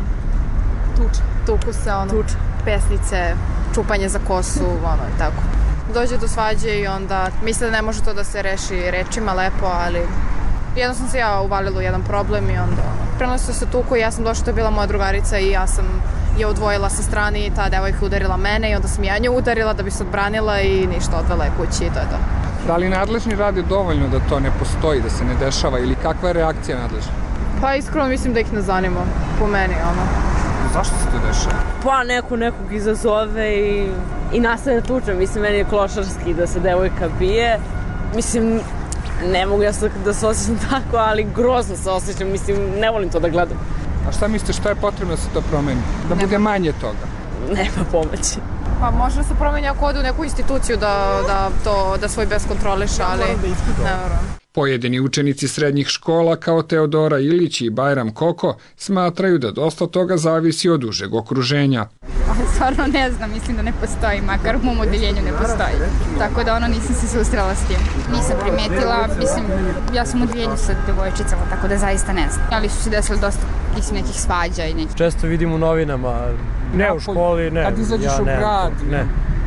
tuku se, pesnice, čupanje za kosu, tako. Dođe do svađe i onda misle da ne može to da se reši rečima lepo, ali jedno sam se ja uvalila u jedan problem i onda prenosio se tuku i ja sam došla, to je bila moja drugarica i ja sam je odvojila sa strane i ta devojka udarila mene i onda sam ja nju udarila da bi se odbranila i ništa, odvela je kući i to je to. Da li nadležni rade dovoljno da to ne postoji, da se ne dešava ili kakva je reakcija nadležna? Pa iskreno mislim da ih ne zanima, po meni, Zašto se to dešava? Pa nekog izazove i nastane tuča. Mislim, meni je klošarski da se devojka bije. Mislim, ne mogu ja da se osjećam tako, ali grozno se osjećam. Mislim, ne volim to da gledam. A šta mislite, šta je potrebno da se to promeni? Da bude manje toga? Nema pomoći. Pa može da se promeni ako ode u neku instituciju da svoj bes kontroliše, ali ne verujem. Pojedini učenici srednjih škola kao Teodora Ilić i Bajram Koko smatraju da dosta toga zavisi od užeg okruženja. Stvarno ne znam, mislim da ne postoji, makar u mom odeljenju ne postoji. Tako da nisam se susrela s tim. Nisam primetila, mislim, ja sam u odeljenju sa devojčicama, tako da zaista ne znam. Ali su se desili dosta nekih svađa i nekih. Često vidim u novinama, ne u školi, ne. Kad izađeš u grad? Ne.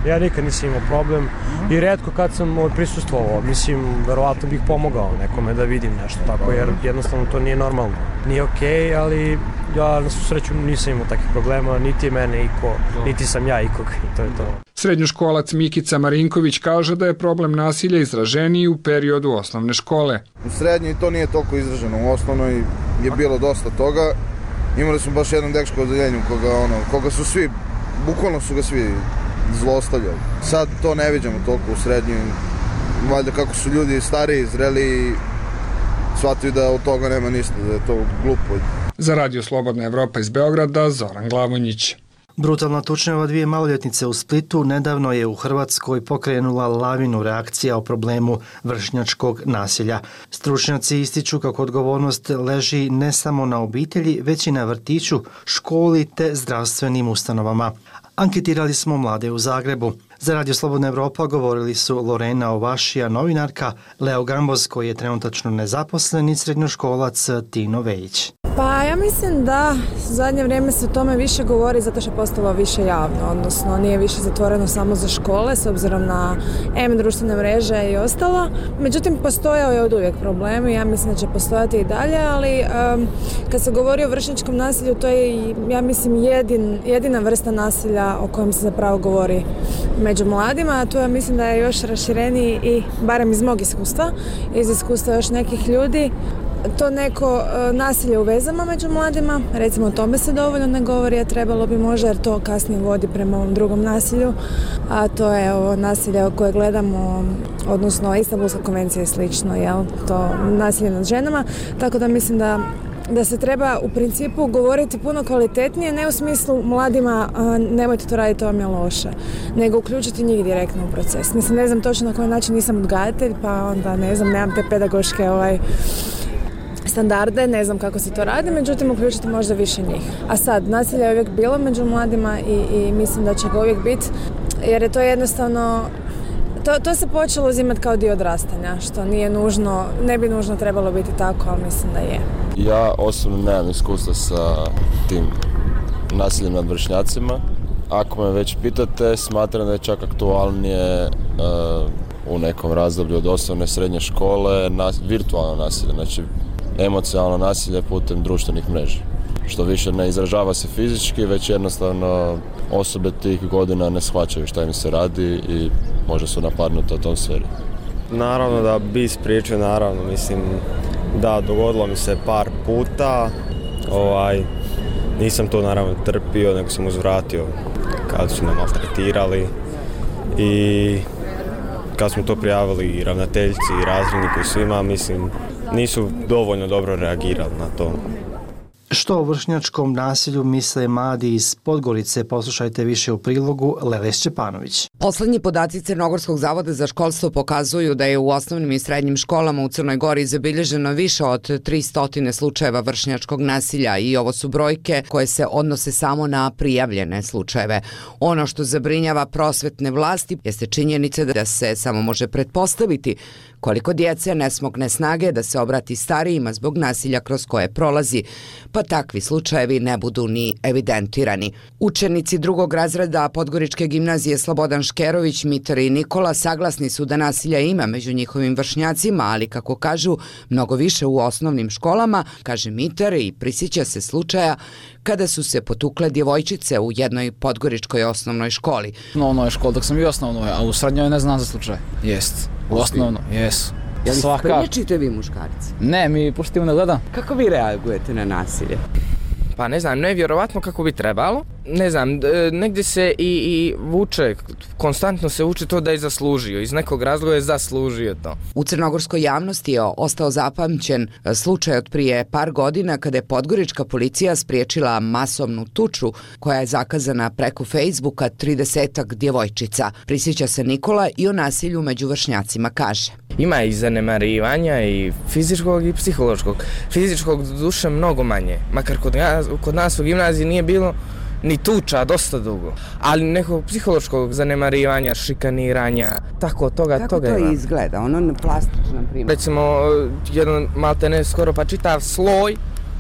Ja nikad nisam imao problem i retko kad sam prisustvovao, mislim, verovatno bih pomogao nekome da vidim nešto tako, jer jednostavno to nije normalno. Nije okej, ali ja na svu sreću nisam imao takvih problema, niti je mene iko, niti sam ja ikog i to je to. Srednjoškolac Mikica Marinković kaže da je problem nasilja izraženiji u periodu osnovne škole. U srednjoj to nije toliko izraženo, u osnovnoj je bilo dosta toga. Imali smo baš jednom dečko u odeljenju koga su svi, bukvalno su ga svi zlostavljali. Sad to ne viđamo toliko u srednjoj, valjda kako su ljudi stariji, zreliji, shvataju da od toga nema ništa, da je to glupo. Za Radio Slobodna Evropa iz Beograda, Zoran Glavonjić. Brutalna tučnjava dvije maloljetnice u Splitu nedavno je u Hrvatskoj pokrenula lavinu reakcija o problemu vršnjačkog nasilja. Stručnjaci ističu kako odgovornost leži ne samo na obitelji, već i na vrtiću, školi te zdravstvenim ustanovama. Anketirali smo mlade u Zagrebu. Za Radio Slobodna Evropa govorili su Lorena Ovašija, novinarka, Leo Gamboz, koji je trenutačno nezaposlen, i srednjoškolac Tino Vejić. Pa ja mislim da zadnje vrijeme se o tome više govori zato što je postalo više javno, odnosno nije više zatvoreno samo za škole s obzirom na društvene mreže i ostalo. Međutim, postojao je od uvijek problem i ja mislim da će postojati i dalje, ali kad se govori o vršnjačkom nasilju, to je, ja mislim, jedina vrsta nasilja o kojem se zapravo govori među mladima, a tu ja mislim da je još rašireniji i barem iz mog iskustva, iz iskustva još nekih ljudi, to neko nasilje u vezama među mladima, recimo o tome se dovoljno ne govori, a trebalo bi možda, jer to kasnije vodi prema ovom drugom nasilju, a to je ovo nasilje koje gledamo, odnosno Istanbulska konvencija je slično, jel? To nasilje nad ženama, tako da mislim da se treba u principu govoriti puno kvalitetnije, ne u smislu mladima nemojte to raditi, to vam je loše, nego uključiti njih direktno u proces. Mislim, ne znam točno na koji način, nisam odgajatelj, pa onda ne znam, nemam te pedagoške standarde, ne znam kako se to radi, međutim uključiti možda više njih. A sad, nasilje je uvijek bilo među mladima i mislim da će ga uvijek biti, jer je to jednostavno, to se počelo uzimati kao dio odrastanja, što nije nužno, ne bi nužno trebalo biti tako, ali mislim da je. Ja osobno nemam iskustva sa tim nasiljem nad vršnjacima. Ako me već pitate, smatram da je čak aktualnije u nekom razdoblju od osnovne srednje škole virtualno nasilje, znači emocionalno nasilje putem društvenih mreža. Što više ne izražava se fizički, već jednostavno osobe tih godina ne shvaćaju šta im se radi i možda su napadnute u tom sferi. Naravno da bi spriječio, naravno, mislim da dogodilo mi se par puta, nisam to naravno trpio, nego sam uzvratio kad su nam maltretirali i kad smo to prijavili i ravnateljci i razredniku i svima, mislim, nisu dovoljno dobro reagirali na to. Što o vršnjačkom nasilju misle mladi iz Podgorice, poslušajte više u prilogu Lele Šćepanović. Poslednji podaci Crnogorskog zavoda za školstvo pokazuju da je u osnovnim i srednjim školama u Crnoj Gori zabilježeno više od 300 slučajeva vršnjačkog nasilja i ovo su brojke koje se odnose samo na prijavljene slučajeve. Ono što zabrinjava prosvetne vlasti jeste činjenica da se samo može pretpostaviti koliko djece ne smogne snage da se obrati starijima zbog nasilja kroz koje prolazi, pa takvi slučajevi ne budu ni evidentirani. Učenici drugog razreda Podgoričke gimnazije Slobodan Škerović, Mitar i Nikola saglasni su da nasilja ima među njihovim vršnjacima, ali kako kažu, mnogo više u osnovnim školama, kaže Mitar i prisjeća se slučaja kada su se potukle djevojčice u jednoj podgoričkoj osnovnoj školi. U osnovnoj školi, dok sam i osnovnoj, a u srednjoj ne znam za slučaj. Jest. U osnovno, jesu. Jel spriječite vi muškarci? Ne, mi poštivno ne gledam. Kako vi reagujete na nasilje? Pa ne znam, nevjerovatno kako bi trebalo. Ne znam, negdje se i vuče, konstantno se vuče to da je zaslužio. Iz nekog razloga je zaslužio to. U crnogorskoj javnosti je ostao zapamćen slučaj od prije par godina kada je podgorička policija spriječila masovnu tuču koja je zakazana preko Facebooka 30-ak djevojčica. Prisjeća se Nikola i o nasilju među vršnjacima kaže. Ima i zanemarivanja i fizičkog i psihološkog. Fizičkog duše mnogo manje. Makar kod nas u gimnaziji nije bilo ni tuča dosta dugo, ali nekog psihološkog zanemarivanja, šikaniranja, tako toga ima. Kako to izgleda? Ono plastično, na primjer? Recimo, jedan maltene skoro pa čitav sloj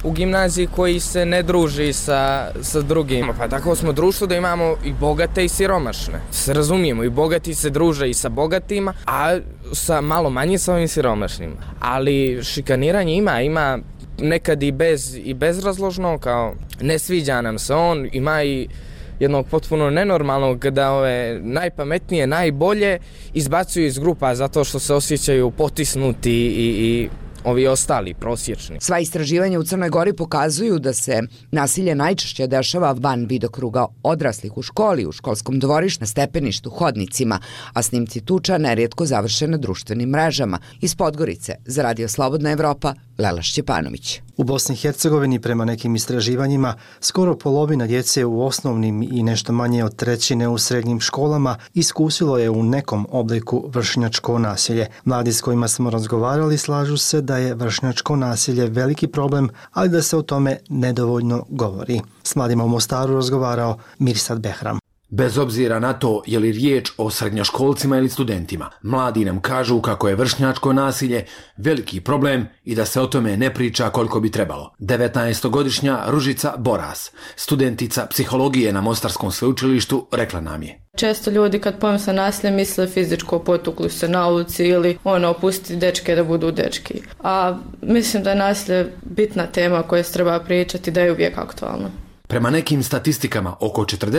u gimnaziji koji se ne druži sa drugim. Pa tako smo društvo da imamo i bogate i siromašne. Se razumijemo, i bogati se druže i sa bogatima, a sa malo manje sa ovim siromašnima. Ali šikaniranje ima nekad i bezrazložno, kao ne sviđa nam se on, ima i jednog potpuno nenormalnog da ove najpametnije, najbolje izbacuju iz grupa zato što se osjećaju potisnuti i ovi ostali, prosječni. Sva istraživanja u Crnoj Gori pokazuju da se nasilje najčešće dešava van vidokruga odraslih u školi, u školskom dvorištu, na stepeništu, hodnicima, a snimci tuča nerijetko završe na društvenim mrežama. Iz Podgorice, za Radio Slobodna Evropa, Lela Šćepanović. U Bosni i Hercegovini, prema nekim istraživanjima, skoro polovina djece u osnovnim i nešto manje od trećine u srednjim školama iskusilo je u nekom obliku vršnjačko nasilje. Mladi s kojima smo razgovarali slažu se da je vršnjačko nasilje veliki problem, ali da se o tome nedovoljno govori. S mladima u Mostaru razgovarao Mirsad Behram. Bez obzira na to je li riječ o srednjoškolcima ili studentima, mladi nam kažu kako je vršnjačko nasilje veliki problem i da se o tome ne priča koliko bi trebalo. 19-godišnja Ružica Boras, studentica psihologije na Mostarskom sveučilištu, rekla nam je: Često ljudi kad pomisle nasilje misle fizičko, potukli se na ulici ili pusti dečke da budu dečki. A mislim da je nasilje bitna tema koja se treba pričati, da je uvijek aktualna. Prema nekim statistikama, oko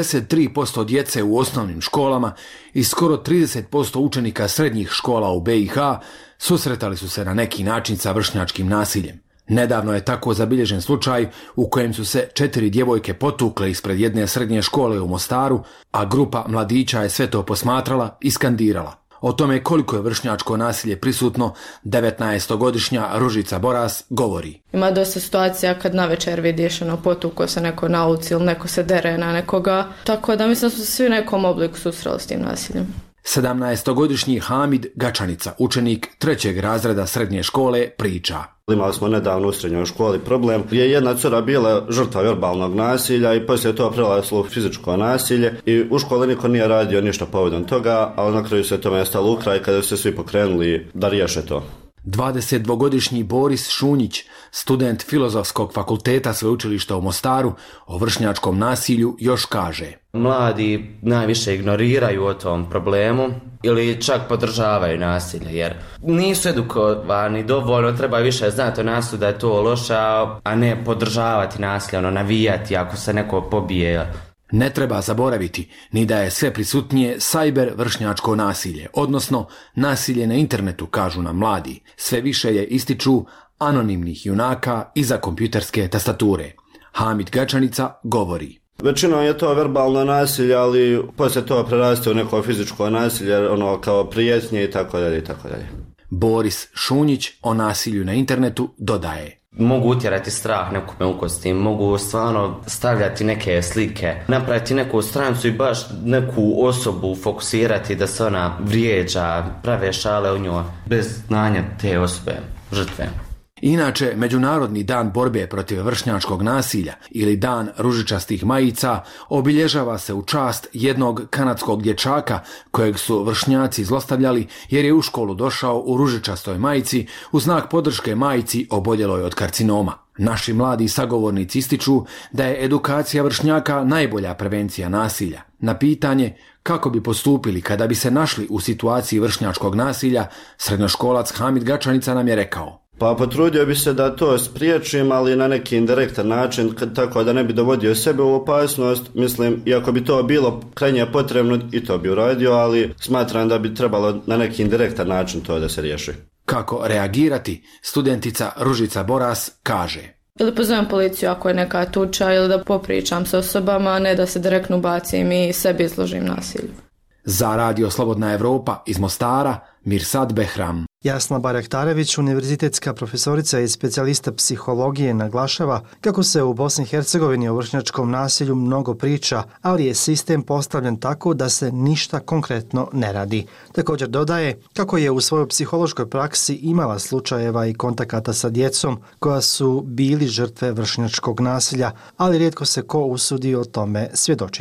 43% djece u osnovnim školama i skoro 30% učenika srednjih škola u BiH susretali su se na neki način sa vršnjačkim nasiljem. Nedavno je tako zabilježen slučaj u kojem su se 4 djevojke potukle ispred jedne srednje škole u Mostaru, a grupa mladića je sve to posmatrala i skandirala. O tome koliko je vršnjačko nasilje prisutno, 19-godišnja Ružica Boras govori. Ima dosta situacija kad navečer vidiš potuko se neko na ulici ili neko se dere na nekoga, tako da mislim da smo se svi u nekom obliku susreli s tim nasiljem. 17-godišnji Hamid Gačanica, učenik 3. razreda srednje škole, priča. Imali smo nedavno u srednjoj školi problem gdje je jedna cura bila žrtva verbalnog nasilja i poslije to prelazilo u fizičko nasilje i u školi niko nije radio ništa povodom toga, ali na kraju se tome stalo u kraj kada su se svi pokrenuli da riješe to. 22-godišnji Boris Šunjić, student Filozofskog fakulteta sveučilišta u Mostaru, o vršnjačkom nasilju još kaže: Mladi najviše ignoriraju o tom problemu ili čak podržavaju nasilje jer nisu edukovani dovoljno, treba više znati o nasilju da je to loše, a ne podržavati nasilje, navijati ako se neko pobije. Ne treba zaboraviti ni da je sve prisutnije sajber vršnjačko nasilje, odnosno nasilje na internetu, kažu nam mladi. Sve više je ističu anonimnih junaka iza kompjuterske tastature. Hamid Gačanica govori: Većinom je to verbalno nasilje, ali poslije to preraste u neko fizičko nasilje, kao prijetnje i tako dalje i tako dalje. Boris Šunjić o nasilju na internetu dodaje: Mogu utjerati strah nekome u kosti, mogu stvarno stavljati neke slike, napraviti neku stranicu i baš neku osobu fokusirati da se ona vrijeđa, prave šale u njoj, bez znanja te osobe, žrtve. Inače, Međunarodni dan borbe protiv vršnjačkog nasilja ili Dan ružičastih majica obilježava se u čast jednog kanadskog dječaka kojeg su vršnjaci zlostavljali jer je u školu došao u ružičastoj majici u znak podrške majici oboljeloj od karcinoma. Naši mladi sagovornici ističu da je edukacija vršnjaka najbolja prevencija nasilja. Na pitanje kako bi postupili kada bi se našli u situaciji vršnjačkog nasilja, srednjoškolac Hamid Gačanica nam je rekao: Pa potrudio bi se da to spriječim, ali na neki indirektan način, tako da ne bi dovodio sebe u opasnost. Mislim, iako bi to bilo krajnje potrebno, i to bi uradio, ali smatram da bi trebalo na neki indirektan način to da se riješi. Kako reagirati, studentica Ružica Boras kaže: Ili pozovem policiju ako je neka tuča, ili da popričam s osobama, a ne da se direktno bacim i sebi izložim nasilju. Za Radio Slobodna Evropa iz Mostara, Mirsad Behram. Jasna Barektarević, univerzitetska profesorica i specijalista psihologije, naglašava kako se u Bosni i Hercegovini o vršnjačkom nasilju mnogo priča, ali je sistem postavljen tako da se ništa konkretno ne radi. Također dodaje kako je u svojoj psihološkoj praksi imala slučajeva i kontakata sa djecom koja su bili žrtve vršnjačkog nasilja, ali rijetko se ko usudi o tome svjedočiti.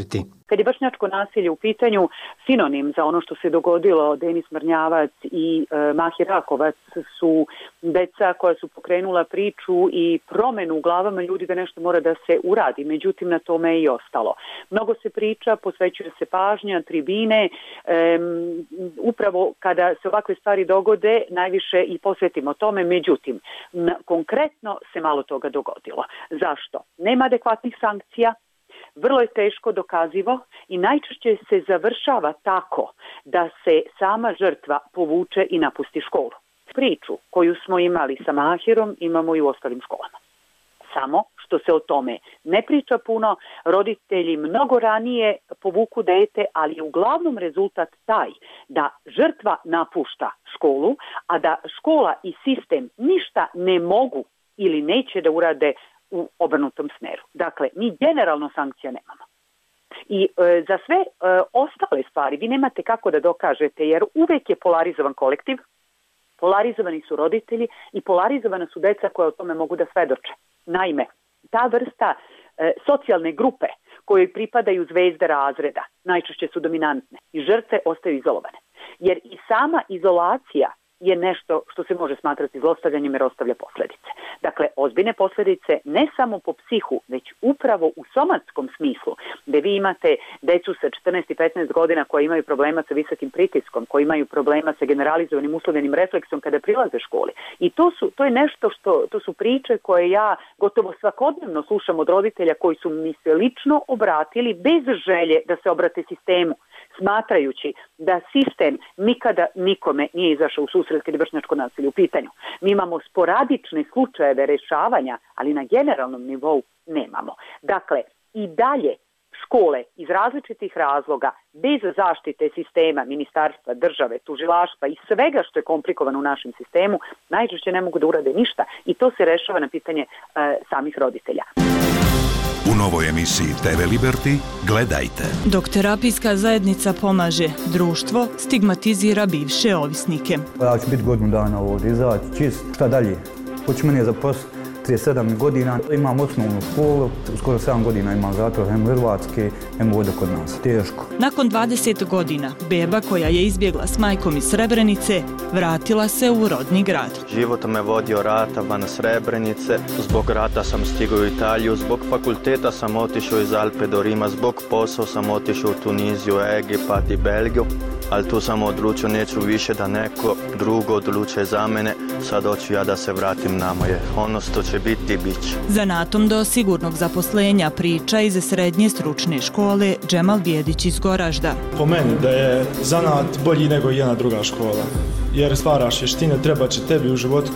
Kad je vršnjačko nasilje u pitanju, sinonim za ono što se dogodilo Denis Mrnjavac i Mahir Rakovac su deca koja su pokrenula priču i promenu u glavama ljudi da nešto mora da se uradi, međutim na tome je i ostalo. Mnogo se priča, posvećuje se pažnja, tribine, upravo kada se ovakve stvari dogode najviše i posvetimo tome, međutim konkretno se malo toga dogodilo. Zašto? Nema adekvatnih sankcija, vrlo je teško dokazivo i najčešće se završava tako da se sama žrtva povuče i napusti školu. Priču koju smo imali sa Mahirom imamo i u ostalim školama. Samo što se o tome ne priča puno, roditelji mnogo ranije povuku dete, ali je uglavnom rezultat taj da žrtva napušta školu, a da škola i sistem ništa ne mogu ili neće da urade u obrnutom smeru. Dakle, mi generalno sankcija nemamo. I za sve ostale stvari vi nemate kako da dokažete, jer uvek je polarizovan kolektiv, polarizovani su roditelji i polarizovana su deca koja o tome mogu da svedoče. Naime, ta vrsta socijalne grupe kojoj pripadaju zvezde razreda najčešće su dominantne i žrtve ostaju izolovane. Jer i sama izolacija je nešto što se može smatrati zlostavljanjem jer ostavlja posljedice. Dakle, ozbiljne posljedice ne samo po psihu, već upravo u somatskom smislu, gdje vi imate decu sa 14 i 15 godina koji imaju problema sa visokim pritiskom, koji imaju problema sa generalizovanim uslovljenim refleksom kada prilaze školi. I to je nešto to su priče koje ja gotovo svakodnevno slušam od roditelja koji su mi se lično obratili bez želje da se obrate sistemu, smatrajući da sistem nikada nikome nije izašao u susret kad je vršnjačko nasilje u pitanju. Mi imamo sporadične slučajeve rešavanja, ali na generalnom nivou nemamo. Dakle, i dalje škole iz različitih razloga, bez zaštite sistema, ministarstva, države, tužilaštva i svega što je komplikovano u našem sistemu, najčešće ne mogu da urade ništa i to se rešava na pitanje samih roditelja. U novoj emisiji TV Liberty gledajte. Dok terapijska zajednica pomaže, društvo stigmatizira bivše ovisnike. Ja ću biti godinu dana ovdje, izaći čist, šta dalje? Hoću meni je zaposliti 37 godina, imam osnovnu školu, skoro 7 godina imam zatvor, hem Hrvatske, hem ovdje kod nas. Teško. Nakon 20 godina, beba koja je izbjegla s majkom iz Srebrenice, vratila se u rodni grad. Život me vodio rata van Srebrenice, zbog rata sam stigao u Italiju, zbog fakulteta sam otišao iz Alpe do Rima, zbog posao sam otišao u Tuniziju, Egipat i Belgiju, ali tu sam odlučio neću više da neko drugo odluče za mene, sad hoću ja da se vratim na moje, ono što će biti, bit će. Zanatom do sigurnog zaposlenja priča iz srednje stručne škole Džemal Bijedić iz Goražda. Po meni da je zanat bolji nego jedna druga škola, jer stvaraš vještine, treba će tebi u životu.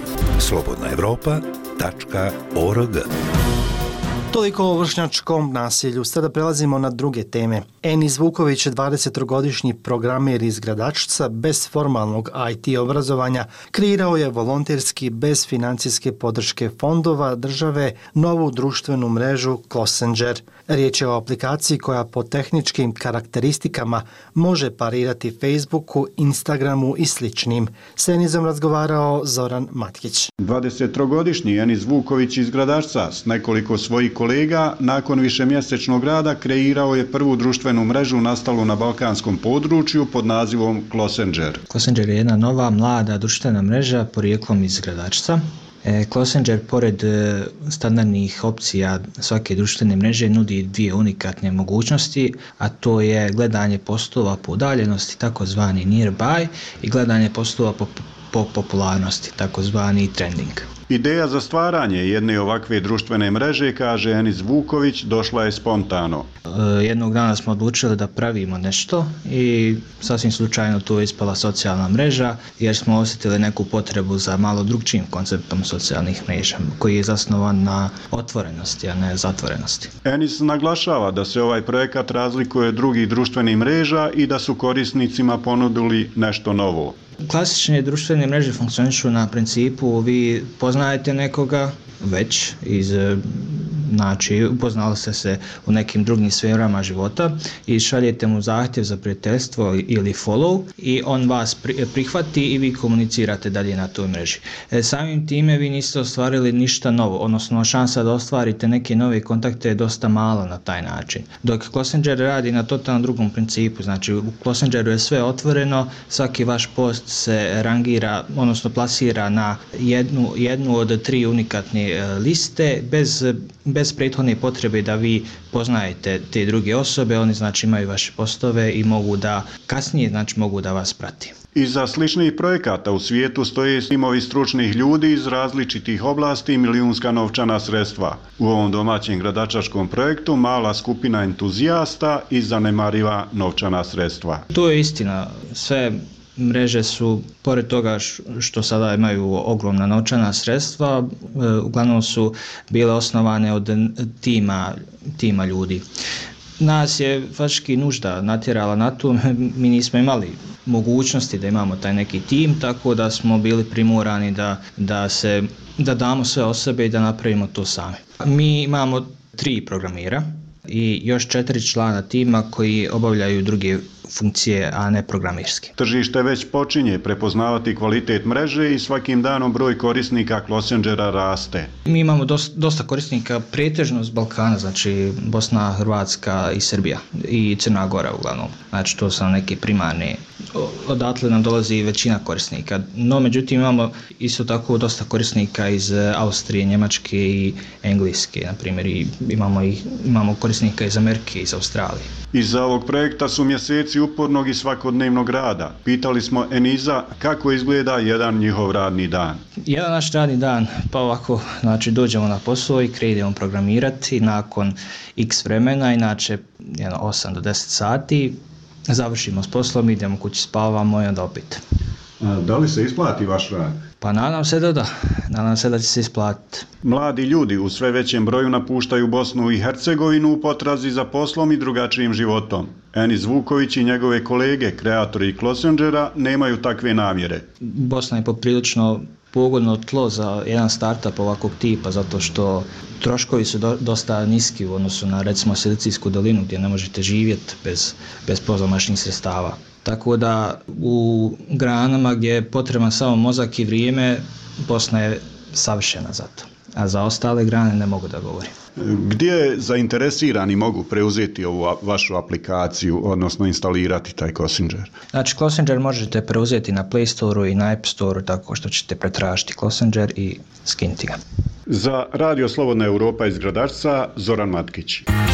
slobodnaevropa.org. Toliko o vršnjačkom nasilju. Sada prelazimo na druge teme. Enis Vuković, 20-godišnji programer iz Gradačca, bez formalnog IT obrazovanja, kreirao je volonterski, bez financijske podrške fondova države, novu društvenu mrežu Closenger. Riječ je o aplikaciji koja po tehničkim karakteristikama može parirati Facebooku, Instagramu i sličnim. S Enizom razgovarao Zoran Matkić. 23-godišnji Enis Vuković iz Gradačca s nekoliko svojih kolega nakon višemjesečnog rada kreirao je prvu društvenu mrežu nastalu na balkanskom području pod nazivom Closenger. Closenger je jedna nova, mlada društvena mreža porijeklom iz Gradačca. Closenger, pored standardnih opcija svake društvene mreže, nudi dvije unikatne mogućnosti, a to je gledanje postova po udaljenosti, takozvani nearby, i gledanje postova po popularnosti, takozvani trending. Ideja za stvaranje jedne ovakve društvene mreže, kaže Enis Vuković, došla je spontano. Jednog dana smo odlučili da pravimo nešto i sasvim slučajno tu je ispala socijalna mreža, jer smo osjetili neku potrebu za malo drugčijim konceptom socijalnih mreža, koji je zasnovan na otvorenosti, a ne zatvorenosti. Enis naglašava da se ovaj projekat razlikuje od drugih društvenih mreža i da su korisnicima ponudili nešto novo. Klasične društvene mreže funkcionišu na principu vi poznajete nekoga već iz znači upoznali ste se u nekim drugim sferama života i šaljete mu zahtjev za prijateljstvo ili follow i on vas prihvati i vi komunicirate dalje na toj mreži. Samim time vi niste ostvarili ništa novo, odnosno šansa da ostvarite neke nove kontakte je dosta mala na taj način. Dok Clossenger radi na totalno drugom principu, znači u Clossengeru je sve otvoreno, svaki vaš post se rangira, odnosno plasira na jednu od 3 unikatne liste bez prethodne potrebe da vi poznajete te druge osobe, oni znači imaju vaše postove i mogu da kasnije znači mogu da vas prati. Iza sličnih projekata u svijetu stoje timovi stručnih ljudi iz različitih oblasti i milijunska novčana sredstva. U ovom domaćem gradačačkom projektu mala skupina entuzijasta i zanemariva novčana sredstva. To je istina. Sve mreže su, pored toga što sada imaju ogromna novčana sredstva, uglavnom su bile osnovane od tima ljudi. Nas je faktički nužda natjerala na to, mi nismo imali mogućnosti da imamo taj neki tim, tako da smo bili primorani da damo sve o sebe i da napravimo to sami. Mi imamo 3 programira i još 4 člana tima koji obavljaju druge funkcije, a ne programirske. Tržište već počinje prepoznavati kvalitet mreže i svakim danom broj korisnika Clossengera raste. Mi imamo dosta korisnika pretežno s Balkana, znači Bosna, Hrvatska i Srbija i Crna Gora uglavnom. Znači to su neki primarni, odatle nam dolazi većina korisnika. No međutim imamo isto tako dosta korisnika iz Austrije, Njemačke i Engleske, na primjer, i imamo korisnika iz Amerike i iz Australije. Iza ovog projekta su mjeseci upornog i svakodnevnog rada. Pitali smo Eniza kako izgleda jedan njihov radni dan. Jedan naš radni dan, pa ovako, znači dođemo na posao i krenemo programirati nakon x vremena, inače 8 do 10 sati, završimo s poslom, idemo kući, spavamo i onda opet. Da li se isplati vaš rad? Pa nadam se da. Nadam se da će se isplatiti. Mladi ljudi u sve većem broju napuštaju Bosnu i Hercegovinu u potrazi za poslom i drugačijim životom. Enis Vuković i njegove kolege, kreatori Clossengera, nemaju takve namjere. Bosna je poprilično pogodno tlo za jedan startup ovakvog tipa, zato što troškovi su dosta niski u odnosu na recimo Silicijsku dolinu gdje ne možete živjeti bez pozamašnih sredstava. Tako da u granama gdje je potreban samo mozak i vrijeme, Bosna je savršena za to. A za ostale grane ne mogu da govorim. Gdje zainteresirani mogu preuzeti ovu vašu aplikaciju, odnosno instalirati taj Clossenger? Znači, Clossenger možete preuzeti na Play Store-u i na App Store-u tako što ćete pretražiti Clossenger i skinuti ga. Za Radio Slobodna Europa iz Gradačca, Zoran Matkić.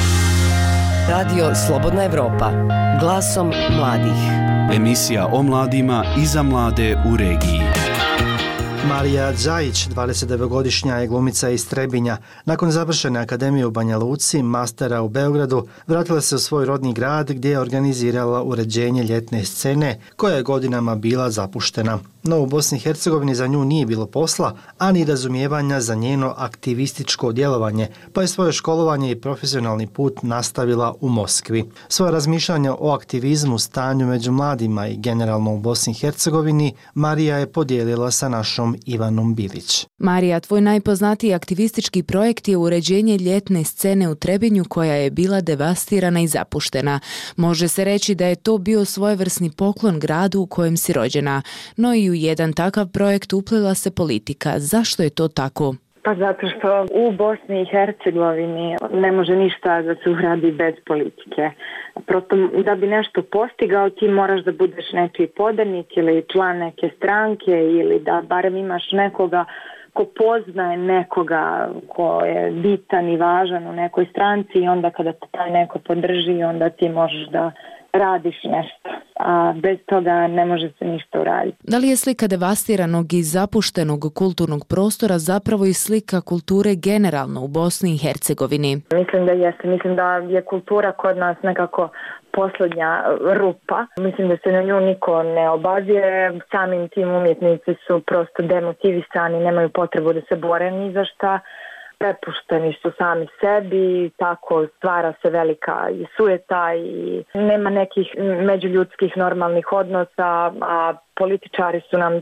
Radio Slobodna Europa, glasom mladih. Emisija o mladima i za mlade u regiji. Marija Đajić, 29-godišnja je glumica iz Trebinja. Nakon završene akademije u Banja Luci, mastera u Beogradu, vratila se u svoj rodni grad gdje je organizirala uređenje ljetne scene koja je godinama bila zapuštena. No u Bosni i Hercegovini za nju nije bilo posla, a ni razumijevanja za njeno aktivističko djelovanje, pa je svoje školovanje i profesionalni put nastavila u Moskvi. Svoje razmišljanja o aktivizmu, stanju među mladima i generalno u Bosni i Hercegovini Marija je podijelila sa našom Ivanom Bilić. Marija, tvoj najpoznatiji aktivistički projekt je uređenje ljetne scene u Trebinju koja je bila devastirana i zapuštena. Može se reći da je to bio svojevrsni poklon gradu u kojem si rođena, no i u jedan takav projekt uplila se politika. Zašto je to tako? Pa zato što u Bosni i Hercegovini ne može ništa da se uradi bez politike. Prosto da bi nešto postigao ti moraš da budeš nečiji podanik ili član neke stranke ili da barem imaš nekoga ko poznaje nekoga ko je bitan i važan u nekoj stranci i onda kada te taj neko podrži onda ti možeš da radiš nešto, a bez toga ne može se ništa uraditi. Da li je slika devastiranog i zapuštenog kulturnog prostora zapravo i slika kulture generalno u Bosni i Hercegovini? Mislim da jeste. Mislim da je kultura kod nas nekako posljednja rupa. Mislim da se na nju niko ne obazire. Samim tim umjetnici su prosto demotivisani, nemaju potrebu da se bore ni za šta. Prepušteni su sami sebi, tako stvara se velika i sujeta i nema nekih međuljudskih normalnih odnosa, a političari su nam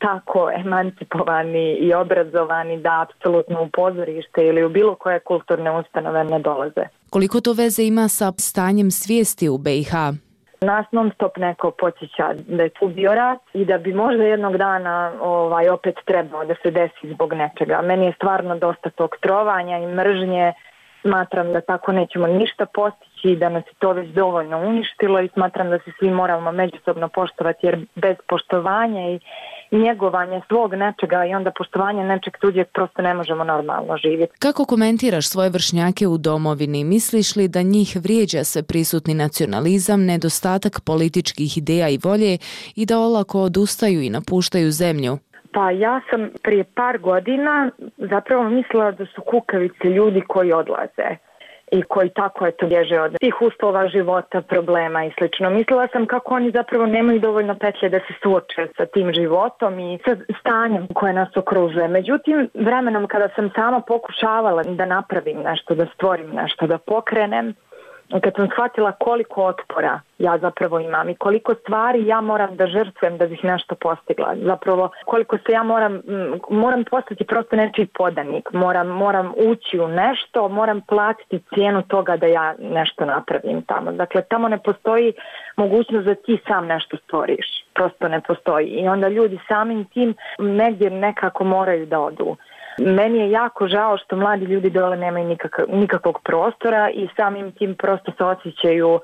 tako emancipovani i obrazovani da apsolutno u pozorište ili u bilo koje kulturne ustanove ne dolaze. Koliko to veze ima sa stanjem svijesti u BiH? Nas non stop neko podsjeća da je tu bio rat i da bi možda jednog dana opet trebao da se desi zbog nečega. Meni je stvarno dosta tog trovanja i mržnje. Smatram da tako nećemo ništa postići, da nas je to već dovoljno uništilo i smatram da se svi moramo međusobno poštovati, jer bez poštovanja i njegovanja svog nečega i onda poštovanja nečeg tuđeg prosto ne možemo normalno živjeti. Kako komentiraš svoje vršnjake u domovini? Misliš li da njih vrijeđa sve prisutni nacionalizam, nedostatak političkih ideja i volje i da olako odustaju i napuštaju zemlju? Pa ja sam prije par godina zapravo mislila da su kukavice ljudi koji odlaze i koji tako bježe od tih uslova života, problema i slično. Mislila sam kako oni zapravo nemaju dovoljno petlje da se suoče sa tim životom i sa stanjem koje nas okružuje. Međutim, vremenom kada sam sama pokušavala da napravim nešto, da stvorim nešto, da pokrenem, kad sam shvatila koliko otpora ja zapravo imam i koliko stvari ja moram da žrtvujem da bih nešto postigla. Zapravo koliko se ja moram postati prosto nečiji podanik, moram ući u nešto, moram platiti cijenu toga da ja nešto napravim tamo. Dakle, tamo ne postoji mogućnost da ti sam nešto stvoriš. Prosto ne postoji. I onda ljudi samim tim negdje nekako moraju da odu. Meni je jako žao što mladi ljudi dole nemaju nikakvog prostora i samim tim prosto se osjećaju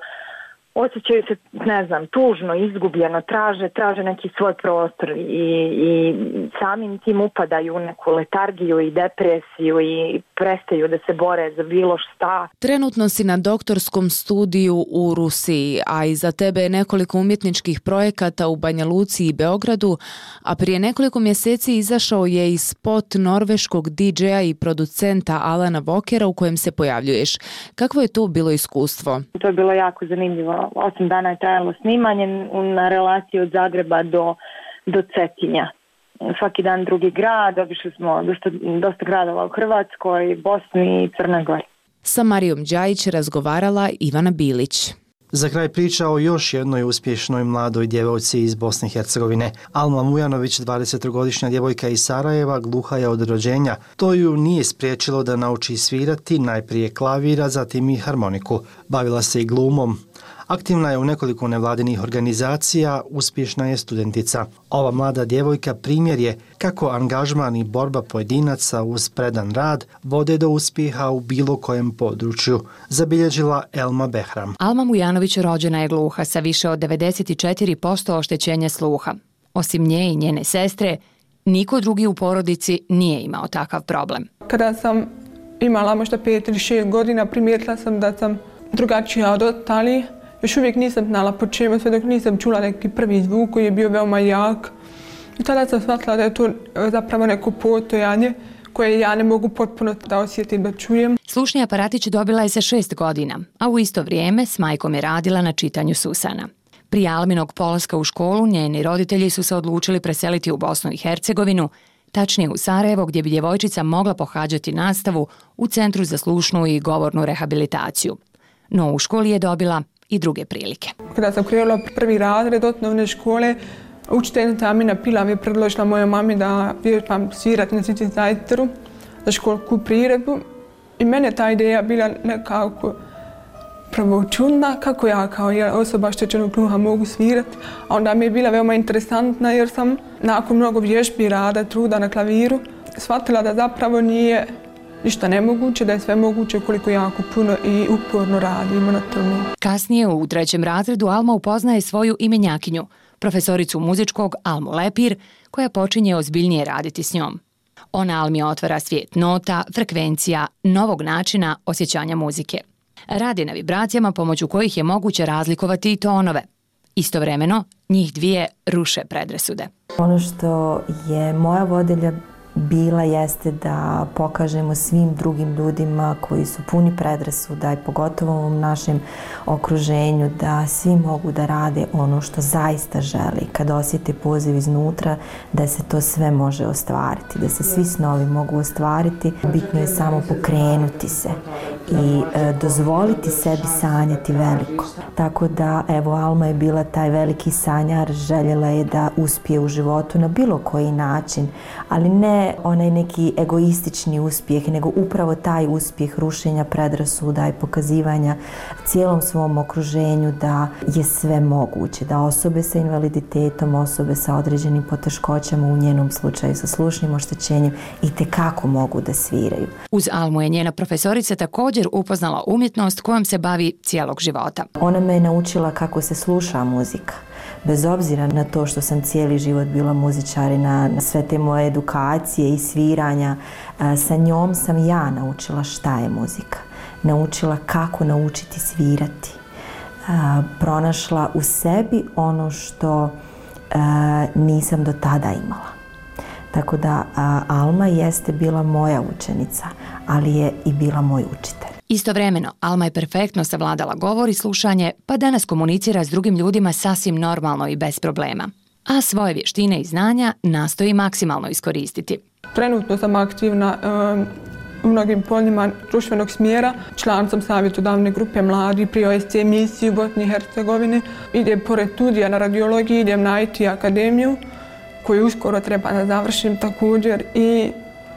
se, ne znam, tužno, izgubljeno, traže neki svoj prostor i samim tim upadaju u neku letargiju i depresiju i prestaju da se bore za bilo šta. Trenutno si na doktorskom studiju u Rusiji, a iza tebe je nekoliko umjetničkih projekata u Banja Luci i Beogradu, a prije nekoliko mjeseci izašao je i spot norveškog DJ-a i producenta Alana Walkera u kojem se pojavljuješ. Kakvo je to bilo iskustvo? To je bilo jako zanimljivo. 8 dana je trajalo snimanje na relaciji od Zagreba do Cetinja. Svaki dan drugi grad, obišli smo dosta gradova u Hrvatskoj, Bosni i Crnoj Gori. Sa Marijom Đajić razgovarala Ivana Bilić. Za kraj priča o još jednoj uspješnoj mladoj djevojci iz Bosne i Hercegovine. Alma Mujanović, 20-godišnja djevojka iz Sarajeva, gluha je od rođenja. To ju nije spriječilo da nauči svirati najprije klavira, zatim i harmoniku. Bavila se i glumom. Aktivna je u nekoliko nevladinih organizacija, uspješna je studentica. Ova mlada djevojka primjer je kako angažman i borba pojedinaca uz predan rad vode do uspjeha u bilo kojem području, zabilježila Elma Behram. Alma Mujanović rođena je gluha sa više od 94% oštećenja sluha. Osim nje i njene sestre, niko drugi u porodici nije imao takav problem. Kada sam imala možda 5 ili 6 godina, primijetila sam da sam drugačija od ostalih. Još uvijek nisam znala po čemu, sve dok nisam čula neki prvi zvuk koji je bio veoma jak. I tada sam shvatila da je to zapravo neko postojanje koje ja ne mogu potpuno da osjetim, da čujem. Slušni aparatić dobila je sa 6 godina, a u isto vrijeme s majkom je radila na čitanju Susana. Prije Alminog polaska u školu, njeni roditelji su se odlučili preseliti u Bosnu i Hercegovinu, tačnije u Sarajevo, gdje bi djevojčica mogla pohađati nastavu u Centru za slušnu i govornu rehabilitaciju. No u školi je dobila i druge prilike. Kada sam krenula prvi razred osnovne škole, učiteljica Amina Pila mi je predložila mojoj mami da vježbam svirati na sintetizatoru za školsku priredbu. I mene ta ideja bila nekako prvo čudna, kako ja kao osoba oštećenog sluha mogu svirati. A onda mi je bila veoma interesantna jer sam nakon mnogo vježbi, rada, truda na klaviru shvatila da zapravo nije ništa nemoguće, da je sve moguće koliko jako puno i uporno radimo na tome. Kasnije u 3. razredu Alma upoznaje svoju imenjakinju, profesoricu muzičkog Almu Lepir, koja počinje ozbiljnije raditi s njom. Ona Almi otvara svijet nota, frekvencija, novog načina osjećanja muzike. Radi na vibracijama pomoću kojih je moguće razlikovati i tonove. Istovremeno, njih dvije ruše predrasude. Ono što je moja vodilja bila jeste da pokažemo svim drugim ljudima koji su puni predrasuda i pogotovo u ovom našem okruženju da svi mogu da rade ono što zaista želi. Kad osjete poziv iznutra da se to sve može ostvariti, da se svi snovi mogu ostvariti, bitno je samo pokrenuti se i dozvoliti sebi sanjati veliko. Tako da, evo, Alma je bila taj veliki sanjar, željela je da uspije u životu na bilo koji način, ali ne onaj neki egoistični uspjeh, nego upravo taj uspjeh rušenja predrasuda i pokazivanja cijelom svom okruženju da je sve moguće, da osobe sa invaliditetom, osobe sa određenim poteškoćama, u njenom slučaju sa slušnim oštećenjem, itekako mogu da sviraju. Uz Almu je njena profesorica također upoznala umjetnost kojom se bavi cijelog života. Ona me je naučila kako se sluša muzika. Bez obzira na to što sam cijeli život bila muzičar i na sve te moje edukacije i sviranja, sa njom sam ja naučila šta je muzika. Naučila kako naučiti svirati. Pronašla u sebi ono što nisam do tada imala. Tako da Alma jeste bila moja učenica, ali je i bila moj učitelj. Istovremeno, Alma je perfektno savladala govor i slušanje, pa danas komunicira s drugim ljudima sasvim normalno i bez problema. A svoje vještine i znanja nastoji maksimalno iskoristiti. Trenutno sam aktivna u mnogim poljima društvenog smjera. Član sam savjetodavne grupe mladi pri OSC misiji u Bosni i Hercegovini. Idem pored studija na radiologiji, idem na IT akademiju koju uskoro treba da završim također i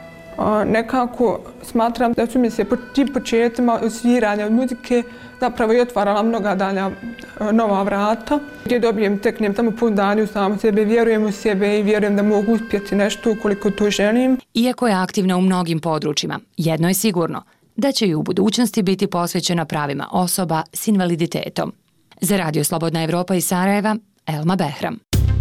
nekako smatram da su mi se po tim početcima sviranja od muzike zapravo i otvarala mnoga dalja nova vrata gdje dobijem, teknem samo pouzdanje u samu sebe, vjerujem u sebe i vjerujem da mogu uspjeti nešto ukoliko to želim. Iako je aktivna u mnogim područjima, jedno je sigurno, da će i u budućnosti biti posvećena pravima osoba s invaliditetom. Za Radio Slobodna Evropa iz Sarajeva, Elma Behram.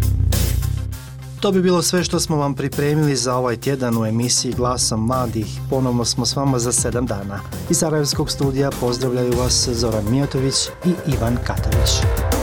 To bi bilo sve što smo vam pripremili za ovaj tjedan u emisiji Glasom mladih. Ponovno smo s vama za 7 dana. Iz Sarajevskog studija pozdravljaju vas Zoran Mijotović i Ivan Katavić.